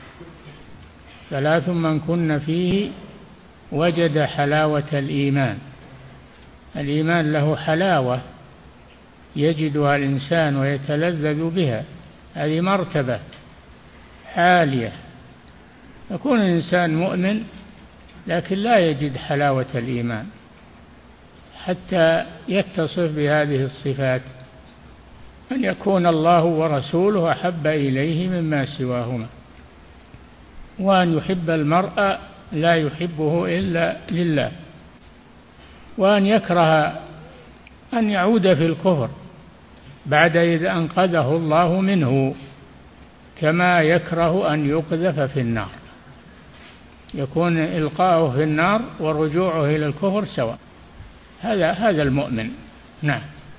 Speaker 2: ثلاث من كن فيه وجد حلاوة الإيمان. الإيمان له حلاوة يجدها الإنسان ويتلذذ بها، هذه مرتبة عالية. يكون الإنسان مؤمن لكن لا يجد حلاوة الإيمان حتى يتصف بهذه الصفات: أن يكون الله ورسوله أحب إليه مما سواهما، وأن يحب المرء لا يحبه إلا لله، وأن يكره أن يعود في الكفر بعد إذ أنقذه الله منه، كما يكره أن يقذف في النار. يكون إلقاؤه في النار ورجوعه إلى الكفر سواء. هذا هذا المؤمن. نعم.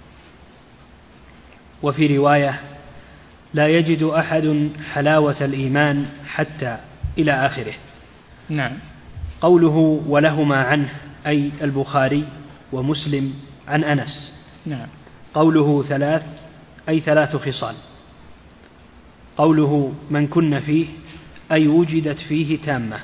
Speaker 1: وفي رواية: لا يجد أحد حلاوة الإيمان حتى إلى آخره.
Speaker 2: نعم.
Speaker 1: قوله ولهما عنه أي البخاري ومسلم عن أنس.
Speaker 2: نعم.
Speaker 1: قوله ثلاث أي ثلاث خصال. قوله من كن فيه أي وجدت فيه تامة.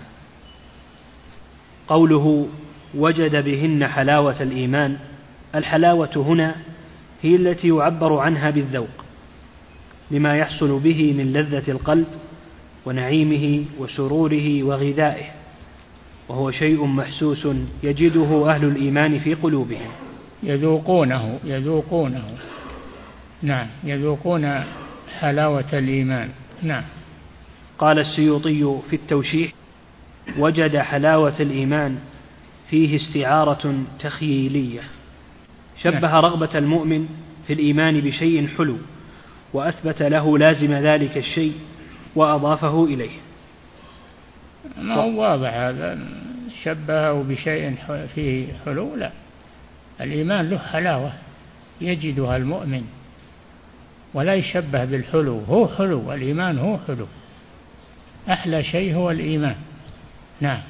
Speaker 1: قوله وجد بهن حلاوة الإيمان، الحلاوة هنا هي التي يعبر عنها بالذوق، لما يحصل به من لذة القلب ونعيمه وسروره وغذائه، وهو شيء محسوس يجده أهل الإيمان في قلوبهم.
Speaker 2: يذوقونه يذوقونه نعم، يذوقون حلاوة الإيمان. نعم.
Speaker 1: قال السيوطي في التوشيح: وجد حلاوة الإيمان فيه استعارة تخييلية، شبه رغبة المؤمن في الإيمان بشيء حلو، وأثبت له لازم ذلك الشيء وأضافه إليه.
Speaker 2: ما هو واضح هذا، شبهه بشيء فيه حلو؟ لا، الإيمان له حلاوة يجدها المؤمن، ولا يشبه بالحلو. هو حلو، الإيمان هو حلو، أحلى شيء هو الإيمان. نعم.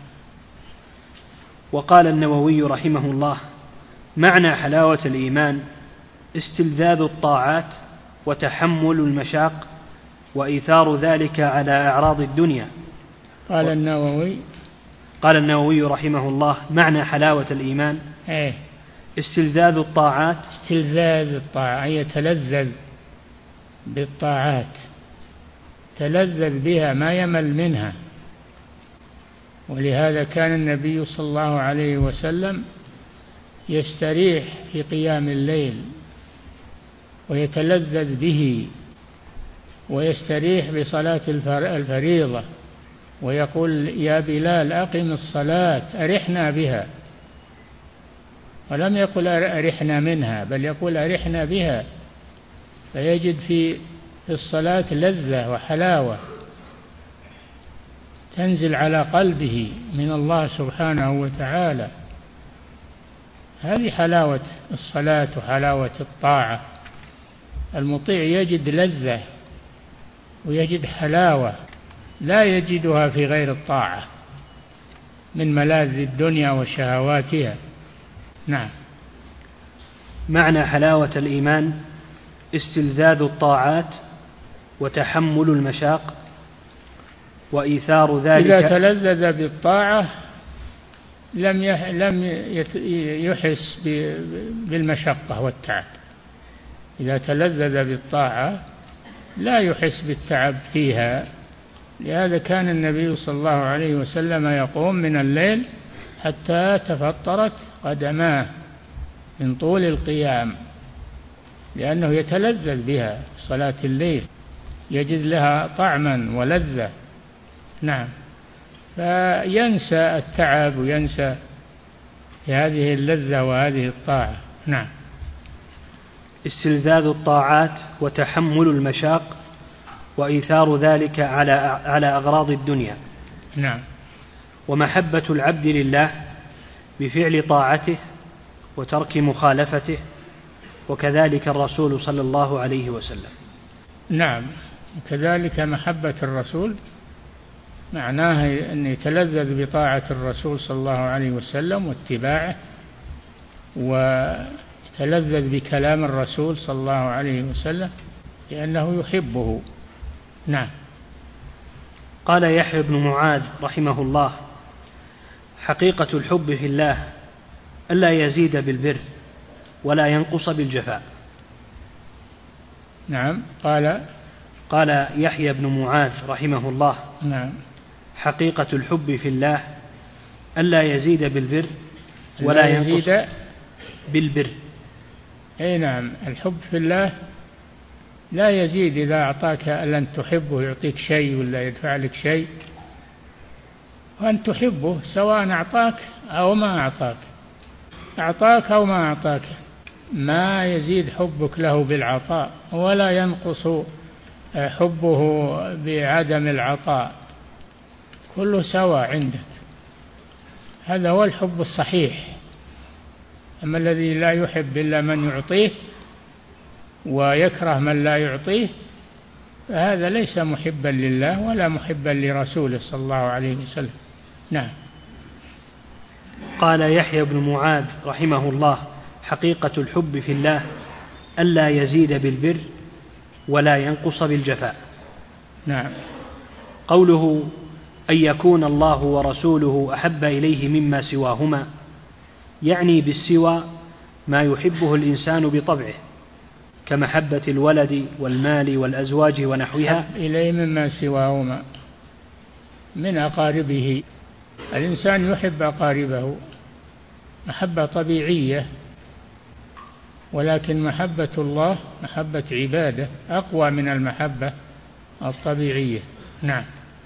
Speaker 1: وقال النووي رحمه الله: معنى حلاوة الإيمان استلذاذ الطاعات وتحمل المشاق وإيثار ذلك على أعراض الدنيا.
Speaker 2: قال النووي
Speaker 1: قال النووي رحمه الله: معنى حلاوة الإيمان
Speaker 2: ايه
Speaker 1: استلذاذ الطاعات.
Speaker 2: استلذاذ الطاعات أي يتلذذ بالطاعات، تلذذ بها ما يمل منها. ولهذا كان النبي صلى الله عليه وسلم يستريح في قيام الليل ويتلذذ به، ويستريح بصلاة الفريضة ويقول يا بلال أقم الصلاة أرحنا بها، ولم يقل أرحنا منها بل يقول أرحنا بها، فيجد في الصلاة لذة وحلاوة تنزل على قلبه من الله سبحانه وتعالى. هذه حلاوة الصلاة وحلاوة الطاعة. المطيع يجد لذة ويجد حلاوة لا يجدها في غير الطاعة من ملاذ الدنيا وشهواتها. نعم.
Speaker 1: معنى حلاوة الإيمان استلذاذ الطاعات وتحمل المشاق وإيثار ذلك.
Speaker 2: إذا تلذذ بالطاعة لم لم يحس بالمشقة والتعب. إذا تلذذ بالطاعة لا يحس بالتعب فيها. لهذا كان النبي صلى الله عليه وسلم يقوم من الليل حتى تفطرت قدماه من طول القيام، لأنه يتلذذ بها صلاة الليل، يجد لها طعما ولذة. نعم. فينسى التعب وينسى هذه اللذة وهذه الطاعة. نعم.
Speaker 1: استلذاذ الطاعات وتحمل المشاق وإيثار ذلك على على أغراض الدنيا.
Speaker 2: نعم.
Speaker 1: ومحبة العبد لله بفعل طاعته وترك مخالفته، وكذلك الرسول صلى الله عليه وسلم.
Speaker 2: نعم. كذلك محبة الرسول معناها أن يتلذذ بطاعة الرسول صلى الله عليه وسلم واتباعه، ويتلذذ بكلام الرسول صلى الله عليه وسلم لأنه يحبه. نعم.
Speaker 1: قال يحيى بن معاذ رحمه الله: حقيقة الحب في الله ألا يزيد بالبر ولا ينقص بالجفاء.
Speaker 2: نعم. قال
Speaker 1: قال يحيى بن معاذ رحمه الله:
Speaker 2: نعم.
Speaker 1: حقيقة الحب في الله ألا يزيد بالبر ولا ينقص بالبر.
Speaker 2: أي نعم. الحب في الله لا يزيد. إذا أعطاك لن تحبه يعطيك شيء ولا يدفع لك شيء، وأن تحبه سواء أعطاك أو ما أعطاك، أعطاك أو ما أعطاك، ما يزيد حبك له بالعطاء ولا ينقص حبه بعدم العطاء، كله سواء عندك. هذا هو الحب الصحيح. أما الذي لا يحب إلا من يعطيه ويكره من لا يعطيه فهذا ليس محبا لله ولا محبا لرسوله صلى الله عليه وسلم. نعم.
Speaker 1: قال يحيى بن معاذ رحمه الله: حقيقة الحب في الله ألا يزيد بالبر ولا ينقص بالجفاء.
Speaker 2: نعم.
Speaker 1: قوله أن يكون الله ورسوله أحب إليه مما سواهما يعني بالسوى ما يحبه الإنسان بطبعه كمحبة الولد والمال والأزواج ونحوها.
Speaker 2: أحب إليه مما سواهما من أقاربه. الإنسان يحب أقاربه محبة طبيعية، ولكن محبة الله محبة عبادة أقوى من المحبة الطبيعية. نعم.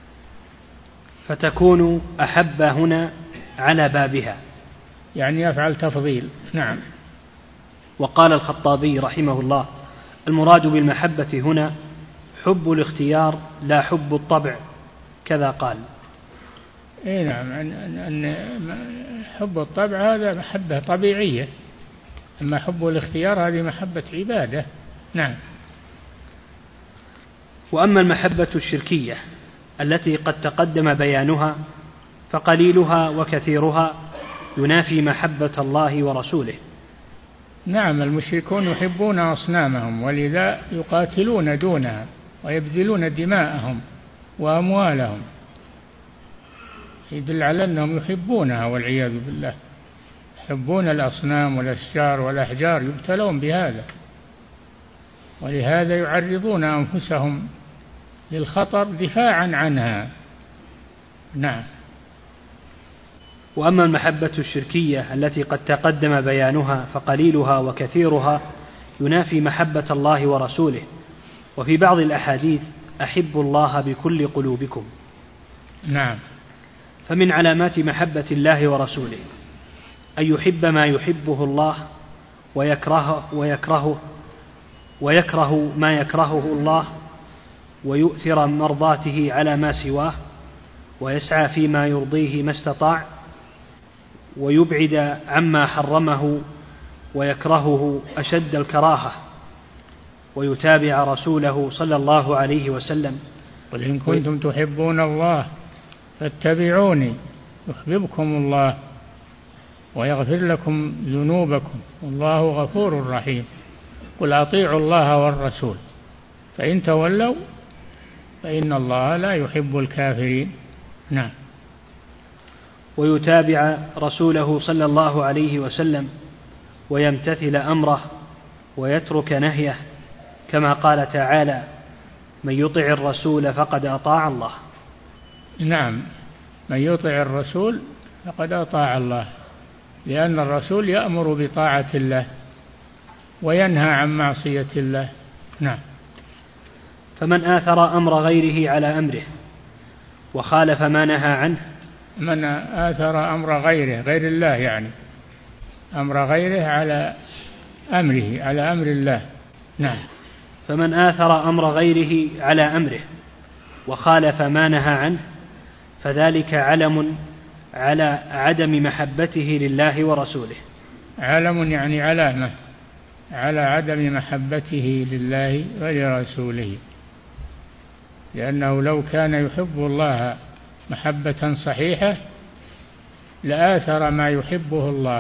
Speaker 1: فتكون أحب هنا على بابها،
Speaker 2: يعني يفعل تفضيل. نعم.
Speaker 1: وقال الخطابي رحمه الله: المراد بالمحبة هنا حب الاختيار لا حب الطبع، كذا قال.
Speaker 2: اي نعم. أن حب الطبع هذا محبة طبيعية، أما حب الاختيار هذه محبة عبادة. نعم.
Speaker 1: وأما المحبة الشركية التي قد تقدم بيانها فقليلها وكثيرها ينافي محبة الله ورسوله.
Speaker 2: نعم. المشركون يحبون أصنامهم ولذا يقاتلون دونها ويبذلون دماءهم وأموالهم، يدل على أنهم يحبونها والعياذ بالله. يحبون الأصنام والأشجار والأحجار، يبتلون بهذا، ولهذا يعرضون أنفسهم للخطر دفاعا عنها. نعم.
Speaker 1: وأما المحبة الشركية التي قد تقدم بيانها فقليلها وكثيرها ينافي محبة الله ورسوله. وفي بعض الأحاديث أحبوا الله بكل قلوبكم.
Speaker 2: نعم.
Speaker 1: فمن علامات محبة الله ورسوله أن يحب ما يحبه الله ويكرهه, ويكرهه, ويكره ما يكرهه الله، ويؤثر مرضاته على ما سواه، ويسعى فيما يرضيه ما استطاع، ويبعد عما حرمه ويكرهه أشد الكراهة، ويتابع رسوله صلى الله عليه وسلم.
Speaker 2: قل إن كنتم تحبون الله فاتبعوني يحببكم الله ويغفر لكم ذنوبكم والله غفور رحيم. قل أطيعوا الله والرسول فإن تولوا فإن الله لا يحب الكافرين. نعم.
Speaker 1: ويتابع رسوله صلى الله عليه وسلم ويمتثل أمره ويترك نهيه، كما قال تعالى: من يطع الرسول فقد أطاع الله.
Speaker 2: نعم، من يطع الرسول فقد أطاع الله، لأن الرسول يأمر بطاعة الله وينهى عن معصية الله. نعم.
Speaker 1: فمن آثر أمر غيره على أمره وخالف ما نهى عنه.
Speaker 2: من آثر أمر غيره، غير الله يعني، أمر غيره على أمره، على أمر الله. نعم.
Speaker 1: فمن آثر أمر غيره على أمره وخالف ما نهى عنه فذلك علم على عدم محبته لله ورسوله.
Speaker 2: علم يعني علامة على عدم محبته لله ولرسوله، لأنه لو كان يحب الله محبة صحيحة لآثر ما يحبه الله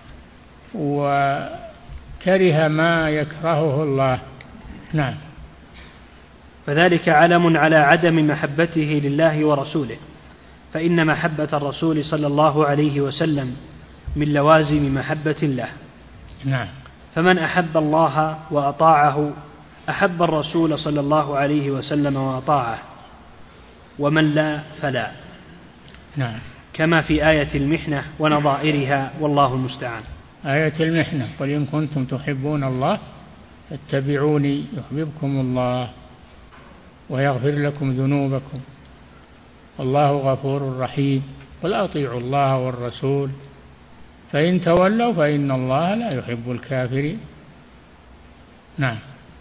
Speaker 2: وكره ما يكرهه الله. نعم.
Speaker 1: فذلك علم على عدم محبته لله ورسوله، فإن محبة الرسول صلى الله عليه وسلم من لوازم محبة الله.
Speaker 2: نعم.
Speaker 1: فمن أحب الله وأطاعه أحب الرسول صلى الله عليه وسلم وأطاعه، ومن لا فلا.
Speaker 2: نعم.
Speaker 1: كما في آية المحنة ونظائرها، والله المستعان.
Speaker 2: آية المحنة: قل إن كنتم تحبون الله فاتبعوني يحببكم الله ويغفر لكم ذنوبكم والله غفور رحيم. قل أطيعوا الله والرسول فإن تولوا فإن الله لا يحب الكافرين. نعم.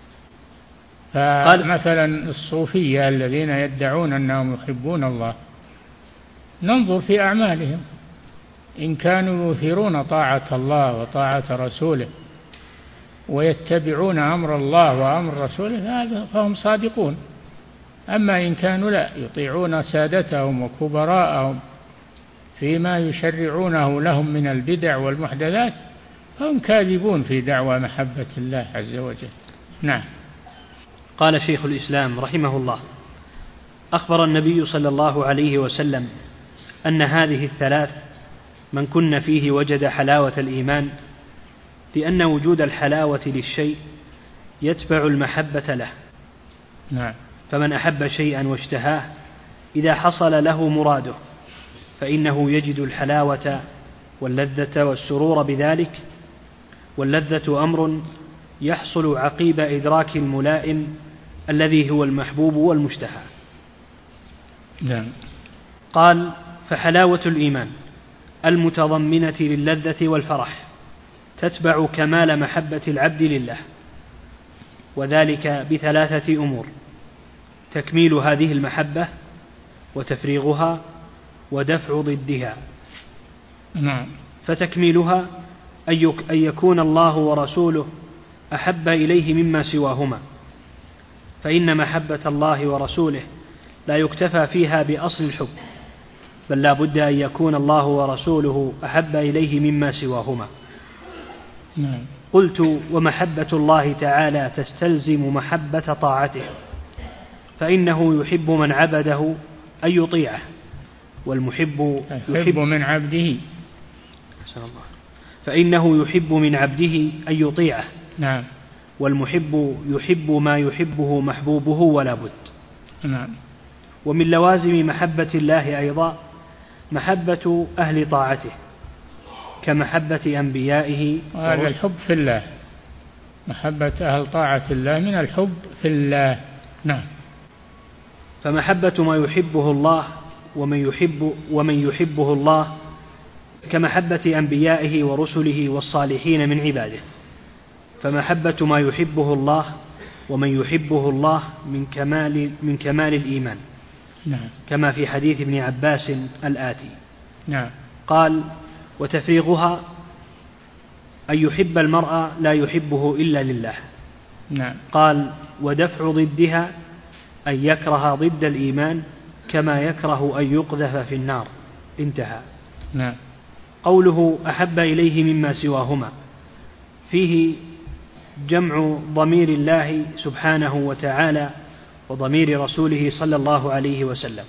Speaker 2: فمثلا الصوفية الذين يدعون أنهم يحبون الله، ننظر في أعمالهم، إن كانوا يثيرون طاعة الله وطاعة رسوله ويتبعون أمر الله وأمر رسوله فهم صادقون. أما إن كانوا لا يطيعون سادتهم وكبراءهم فيما يشرعونه لهم من البدع والمحدثات فهم كاذبون في دعوى محبة الله عز وجل. نعم.
Speaker 1: قال شيخ الإسلام رحمه الله: أخبر النبي صلى الله عليه وسلم أن هذه الثلاث من كن فيه وجد حلاوة الإيمان، لأن وجود الحلاوة للشيء يتبع المحبة له.
Speaker 2: نعم.
Speaker 1: فمن أحب شيئا واشتهاه إذا حصل له مراده فإنه يجد الحلاوة واللذة والسرور بذلك، واللذة أمر يحصل عقيب إدراك الملائم الذي هو المحبوب والمشتهى.
Speaker 2: نعم.
Speaker 1: قال: فحلاوة الإيمان المتضمنة للذة والفرح تتبع كمال محبة العبد لله، وذلك بثلاثة أمور: تكميل هذه المحبة وتفريغها ودفع ضدها.
Speaker 2: نعم.
Speaker 1: فتكميلها أن يكون الله ورسوله أحب إليه مما سواهما، فإن محبة الله ورسوله لا يكتفى فيها بأصل الحب، بل لا بد أن يكون الله ورسوله أحب إليه مما سواهما.
Speaker 2: نعم.
Speaker 1: قلت: ومحبة الله تعالى تستلزم محبة طاعته، فإنه يحب من عبده أن يطيعه، والمحب
Speaker 2: يحب من عبده
Speaker 1: فإنه يحب من عبده أن يطيعه.
Speaker 2: نعم.
Speaker 1: والمحب يحب ما يحبه محبوبه ولا بد.
Speaker 2: نعم.
Speaker 1: ومن لوازم محبة الله أيضا محبة أهل طاعته كمحبة أنبيائه.
Speaker 2: وهذا الحب في الله، محبة أهل طاعة الله من الحب في الله. نعم.
Speaker 1: فمحبة ما يحبه الله ومن يحب ومن يحبه الله كمحبة أنبيائه ورسله والصالحين من عباده. فمحبة ما يحبه الله ومن يحبه الله من كمال من كمال الإيمان.
Speaker 2: نعم.
Speaker 1: كما في حديث ابن عباس الآتي.
Speaker 2: نعم.
Speaker 1: قال: وتفريغها أن يحب المرء لا يحبه إلا لله.
Speaker 2: نعم.
Speaker 1: قال: ودفع ضدها أن يكره ضد الإيمان كما يكره أن يقذف في النار. انتهى.
Speaker 2: نعم.
Speaker 1: قوله أحب إليه مما سواهما فيه جمع ضمير الله سبحانه وتعالى وضمير رسوله صلى الله عليه وسلم.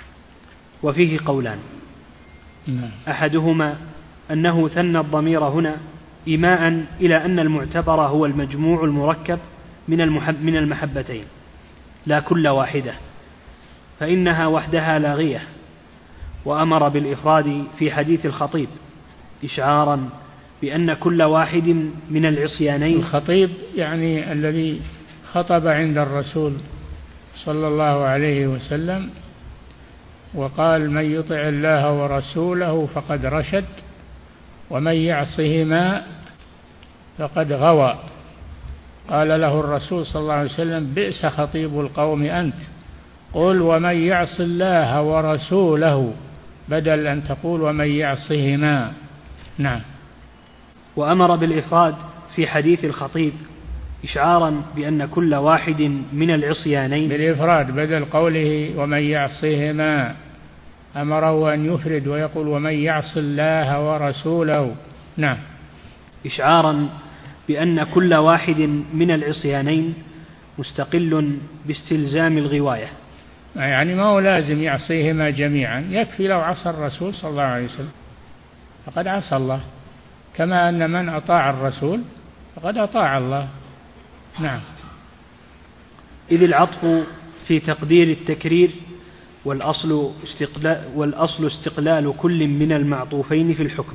Speaker 1: وفيه قولان:
Speaker 2: نعم.
Speaker 1: أحدهما أنه ثنى الضمير هنا إيماء إلى أن المعتبر هو المجموع المركب من المحب من المحبتين لا كل واحدة، فإنها وحدها لاغية. وأمر بالإفراد في حديث الخطيب إشعارا بأن كل واحد من العصيانين.
Speaker 2: الخطيب يعني الذي خطب عند الرسول صلى الله عليه وسلم وقال: من يطع الله ورسوله فقد رشد ومن يعصهما فقد غوى. قال له الرسول صلى الله عليه وسلم: بئس خطيب القوم أنت، قل ومن يعص الله ورسوله بدل أن تقول ومن يعصهما. نعم.
Speaker 1: وأمر بالإفراد في حديث الخطيب إشعارا بأن كل واحد من العصيانين،
Speaker 2: بالإفراد بدل قوله ومن يعصهما، أمره أن يفرد ويقول ومن يعص الله ورسوله. نعم.
Speaker 1: إشعارا بأن كل واحد من العصيانين مستقل باستلزام الغواية،
Speaker 2: يعني ما هو لازم يعصيهما جميعا، يكفي لو عصى الرسول صلى الله عليه وسلم فقد عصى الله، كما أن من أطاع الرسول فقد أطاع الله. نعم.
Speaker 1: إذ العطف في تقدير التكرير والأصل استقلال, والأصل استقلال كل من المعطوفين في الحكم.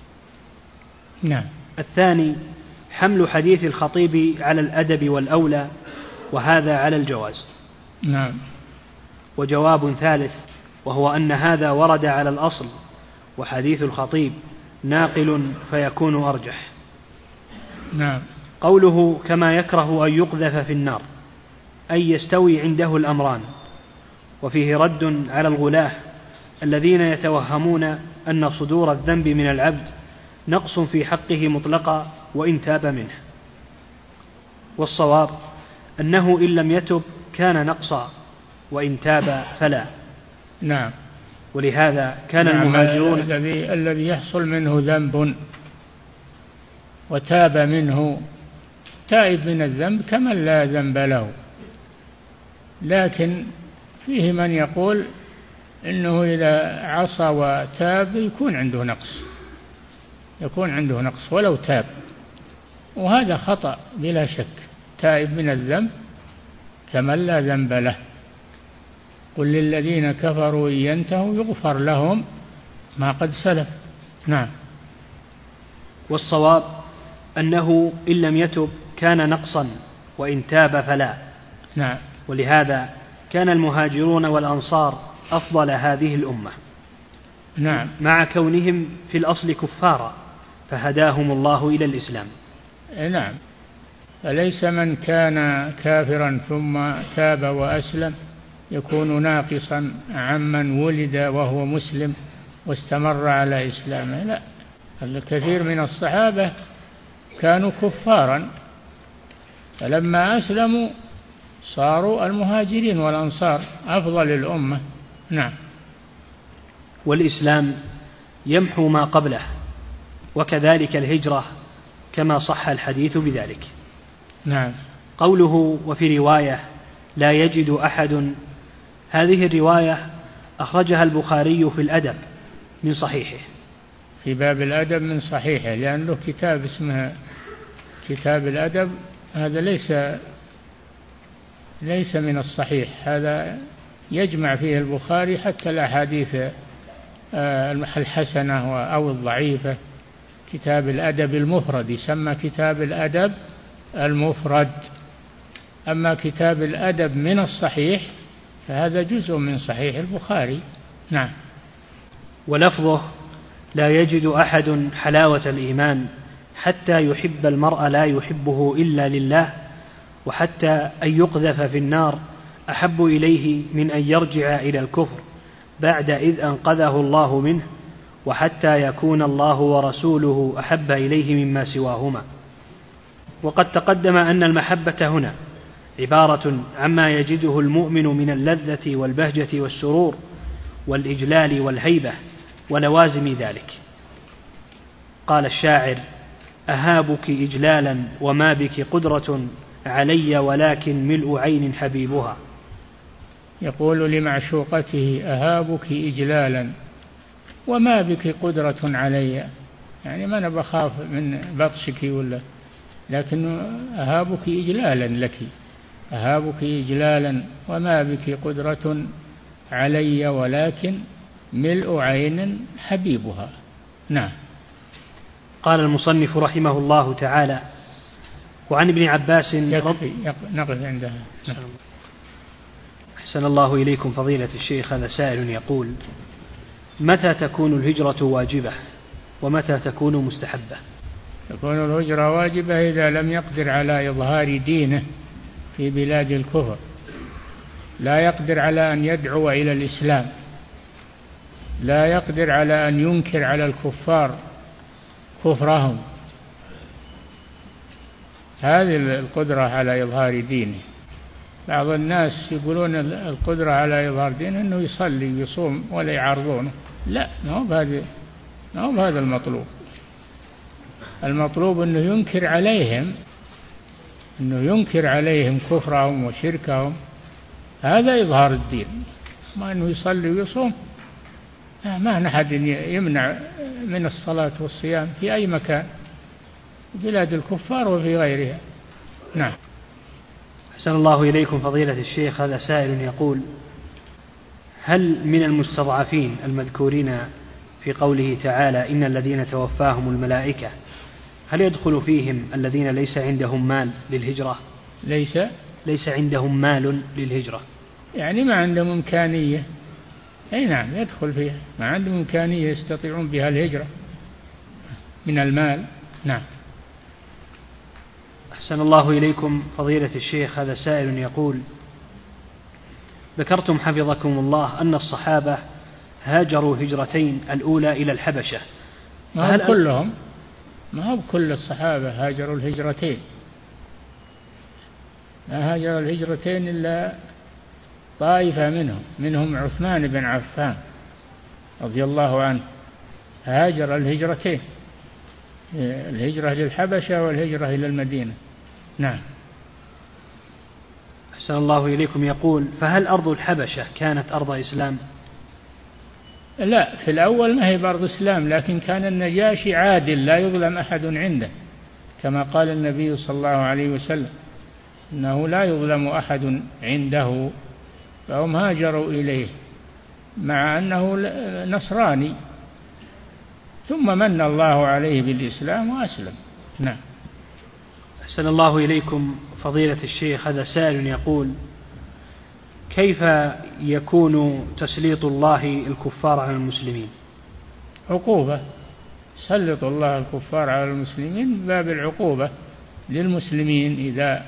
Speaker 2: نعم.
Speaker 1: الثاني حمل حديث الخطيب على الأدب والأولى، وهذا على الجواز.
Speaker 2: نعم.
Speaker 1: وجواب ثالث وهو أن هذا ورد على الأصل، وحديث الخطيب ناقل فيكون أرجح.
Speaker 2: نعم.
Speaker 1: قوله كما يكره أن يقذف في النار أي يستوي عنده الأمران. وفيه رد على الغلاة الذين يتوهمون أن صدور الذنب من العبد نقص في حقه مطلقا وإن تاب منه، والصواب أنه إن لم يتب كان نقصا وإن تاب فلا.
Speaker 2: نعم.
Speaker 1: ولهذا كان
Speaker 2: نعم.
Speaker 1: المهاجرون
Speaker 2: الذي الذي يحصل منه ذنب وتاب منه تائب من الذنب كمن لا ذنب له، لكن فيه من يقول إنه إذا عصى وتاب يكون عنده نقص، يكون عنده نقص ولو تاب، وهذا خطأ بلا شك. تائب من الذنب كمن لا ذنب له. قل للذين كفروا إن ينتهوا يغفر لهم ما قد سلف. نعم.
Speaker 1: والصواب أنه إن لم يتب كان نقصا وإن تاب فلا.
Speaker 2: نعم.
Speaker 1: ولهذا كان المهاجرون والأنصار أفضل هذه الأمة.
Speaker 2: نعم.
Speaker 1: مع كونهم في الأصل كفارا فهداهم الله إلى الإسلام.
Speaker 2: نعم. فليس من كان كافرا ثم تاب وأسلم يكون ناقصا عمن ولد وهو مسلم واستمر على إسلامه، لا. الكثير من الصحابة كانوا كفارا فلما أسلموا صاروا المهاجرين والأنصار أفضل الأمة. نعم.
Speaker 1: والإسلام يمحو ما قبله، وكذلك الهجرة كما صح الحديث بذلك.
Speaker 2: نعم.
Speaker 1: قوله وفي رواية لا يجد أحد، هذه الرواية أخرجها البخاري في الأدب من صحيحه،
Speaker 2: في باب الأدب من صحيحه، لأن له كتاب اسمه كتاب الأدب، هذا ليس ليس من الصحيح، هذا يجمع فيه البخاري حتى الأحاديث الحسنة أو الضعيفة. كتاب الأدب المفرد يسمى كتاب الأدب المفرد. أما كتاب الأدب من الصحيح فهذا جزء من صحيح البخاري. نعم.
Speaker 1: ولفظه: لا يجد أحد حلاوة الإيمان حتى يحب المرء لا يحبه إلا لله، وحتى أن يقذف في النار أحب إليه من أن يرجع إلى الكفر بعد إذ أنقذه الله منه، وحتى يكون الله ورسوله أحب إليه مما سواهما. وقد تقدم أن المحبة هنا عبارة عما يجده المؤمن من اللذة والبهجة والسرور والإجلال والهيبة ولوازم ذلك. قال الشاعر: أهابك إجلالا وما بك قدرة علي ولكن ملء عين حبيبها.
Speaker 2: يقول لمعشوقته: أهابك إجلالا وما بك قدرة علي، يعني ما أنا بخاف من بطشك ولا، لكن أهابك إجلالا لك، أهابك إجلالا وما بك قدرة علي ولكن ملء عين حبيبها. نعم.
Speaker 1: قال المصنف رحمه الله تعالى: وعن ابن عباس
Speaker 2: يكفي نقف عندها. نعم.
Speaker 1: أحسن الله إليكم فضيلة الشيخ. هذا سائل يقول: متى تكون الهجرة واجبة ومتى تكون مستحبة؟
Speaker 2: تكون الهجرة واجبة إذا لم يقدر على إظهار دينه في بلاد الكفر، لا يقدر على أن يدعو إلى الإسلام، لا يقدر على أن ينكر على الكفار كفرهم، هذه القدرة على إظهار دينه. بعض الناس يقولون القدرة على إظهار دينه أنه يصلي ويصوم ولا يعارضونه، لا، ما هو بهذا ما هو بهذا المطلوب. المطلوب أنه ينكر عليهم أنه ينكر عليهم كفرهم وشركهم، هذا إظهار الدين. ما أنه يصلي ويصوم، ما نحد يمنع من الصلاة والصيام في أي مكان، بلاد الكفار وفي غيرها. نعم.
Speaker 1: أحسن الله إليكم فضيلة الشيخ. هذا سائل يقول: هل من المستضعفين المذكورين في قوله تعالى إن الذين توفاهم الملائكة، هل يدخل فيهم الذين ليس عندهم مال للهجرة؟
Speaker 2: ليس
Speaker 1: ليس عندهم مال للهجرة،
Speaker 2: يعني ما عندهم إمكانية. أي نعم، يدخل فيها، ما عندهم إمكانية يستطيعون بها الهجرة من المال. نعم.
Speaker 1: أحسن الله إليكم فضيلة الشيخ. هذا سائل يقول: ذكرتم حفظكم الله أن الصحابة هاجروا هجرتين، الأولى إلى الحبشة.
Speaker 2: ما هو كلهم، ما هو كل الصحابة هاجروا الهجرتين، ما هاجر الهجرتين إلا طائفة منهم، منهم عثمان بن عفان رضي الله عنه، هاجر الهجرتين، الهجرة للحبشة والهجرة إلى المدينة. نعم.
Speaker 1: أحسن الله إليكم. يقول: فهل أرض الحبشة كانت أرض إسلام؟
Speaker 2: لا، في الأول ما هي بأرض إسلام، لكن كان النجاشي عادل لا يظلم أحد عنده، كما قال النبي صلى الله عليه وسلم إنه لا يظلم أحد عنده، فهم هاجروا إليه مع أنه نصراني، ثم من الله عليه بالإسلام وأسلم. نعم.
Speaker 1: أحسن الله إليكم فضيلة الشيخ. هذا سائل يقول: كيف يكون تسليط الله الكفار على المسلمين؟
Speaker 2: عقوبة، سلط الله الكفار على المسلمين باب العقوبة للمسلمين إذا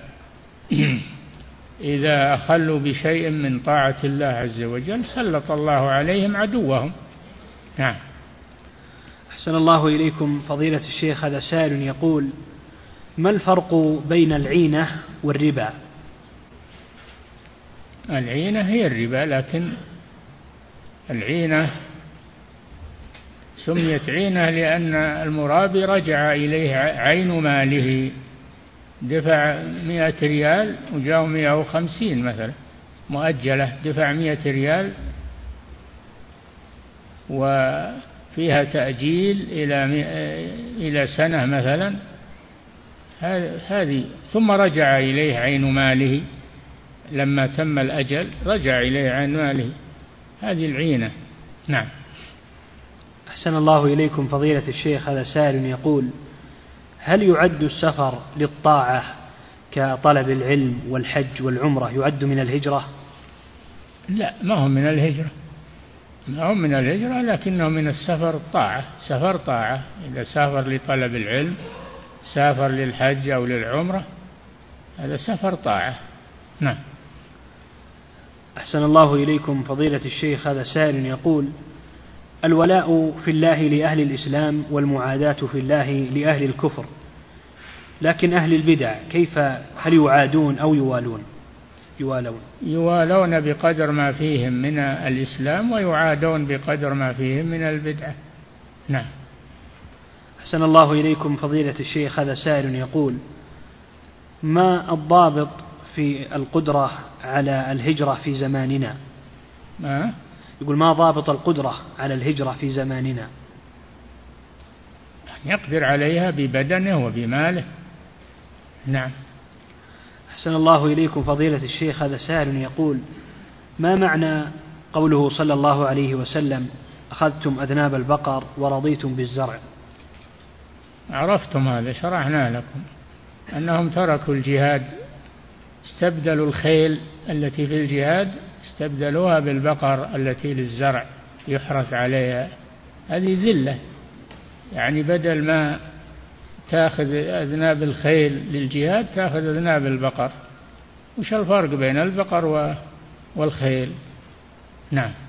Speaker 2: إذا أخلوا بشيء من طاعة الله عز وجل سلط الله عليهم عدوهم. نعم.
Speaker 1: أحسن الله إليكم فضيلة الشيخ. هذا سائل يقول: ما الفرق بين العينة والربا؟
Speaker 2: العينة هي الربا، لكن العينة سميت عينة لأن المرابي رجع إليه عين ماله، دفع مئة ريال وجاء مئة وخمسين مثلا مؤجلة، دفع مئة ريال وفيها تأجيل إلى إلى سنة مثلا، هذه ثم رجع إليه عين ماله لما تم الأجل، رجع إليه عين ماله، هذه العينة. نعم.
Speaker 1: أحسن الله إليكم فضيلة الشيخ، هذا سائل يقول: هل يعد السفر للطاعة كطلب العلم والحج والعمرة يعد من الهجرة؟
Speaker 2: لا، ما هو من الهجرة، ما هو من الهجرة، لكنه من السفر الطاعة، سفر طاعة. إذا سافر لطلب العلم، سافر للحج أو للعمرة، هذا سفر طاعة. نعم.
Speaker 1: أحسن الله إليكم فضيلة الشيخ، هذا سائل يقول: الولاء في الله لأهل الإسلام والمعاداة في الله لأهل الكفر، لكن أهل البدع كيف، هل يعادون أو يوالون؟ يوالون
Speaker 2: يوالون بقدر ما فيهم من الإسلام، ويعادون بقدر ما فيهم من البدعة. نعم.
Speaker 1: أحسن الله إليكم فضيلة الشيخ، هذا سائل يقول: ما الضابط في القدرة على الهجرة في زماننا؟
Speaker 2: ما
Speaker 1: يقول: ما ضابط القدرة على الهجرة في زماننا؟
Speaker 2: يقدر عليها ببدنه وبماله. نعم.
Speaker 1: أحسن الله إليكم فضيلة الشيخ، هذا سائل يقول: ما معنى قوله صلى الله عليه وسلم: أخذتم أذناب البقر ورضيتم بالزرع؟
Speaker 2: عرفتم هذا، شرحنا لكم أنهم تركوا الجهاد، استبدلوا الخيل التي في الجهاد، استبدلوها بالبقر التي للزرع يحرث عليها. هذه ذلة، يعني بدل ما تأخذ أذناب الخيل للجهاد تأخذ أذناب البقر. وش الفرق بين البقر والخيل؟ نعم.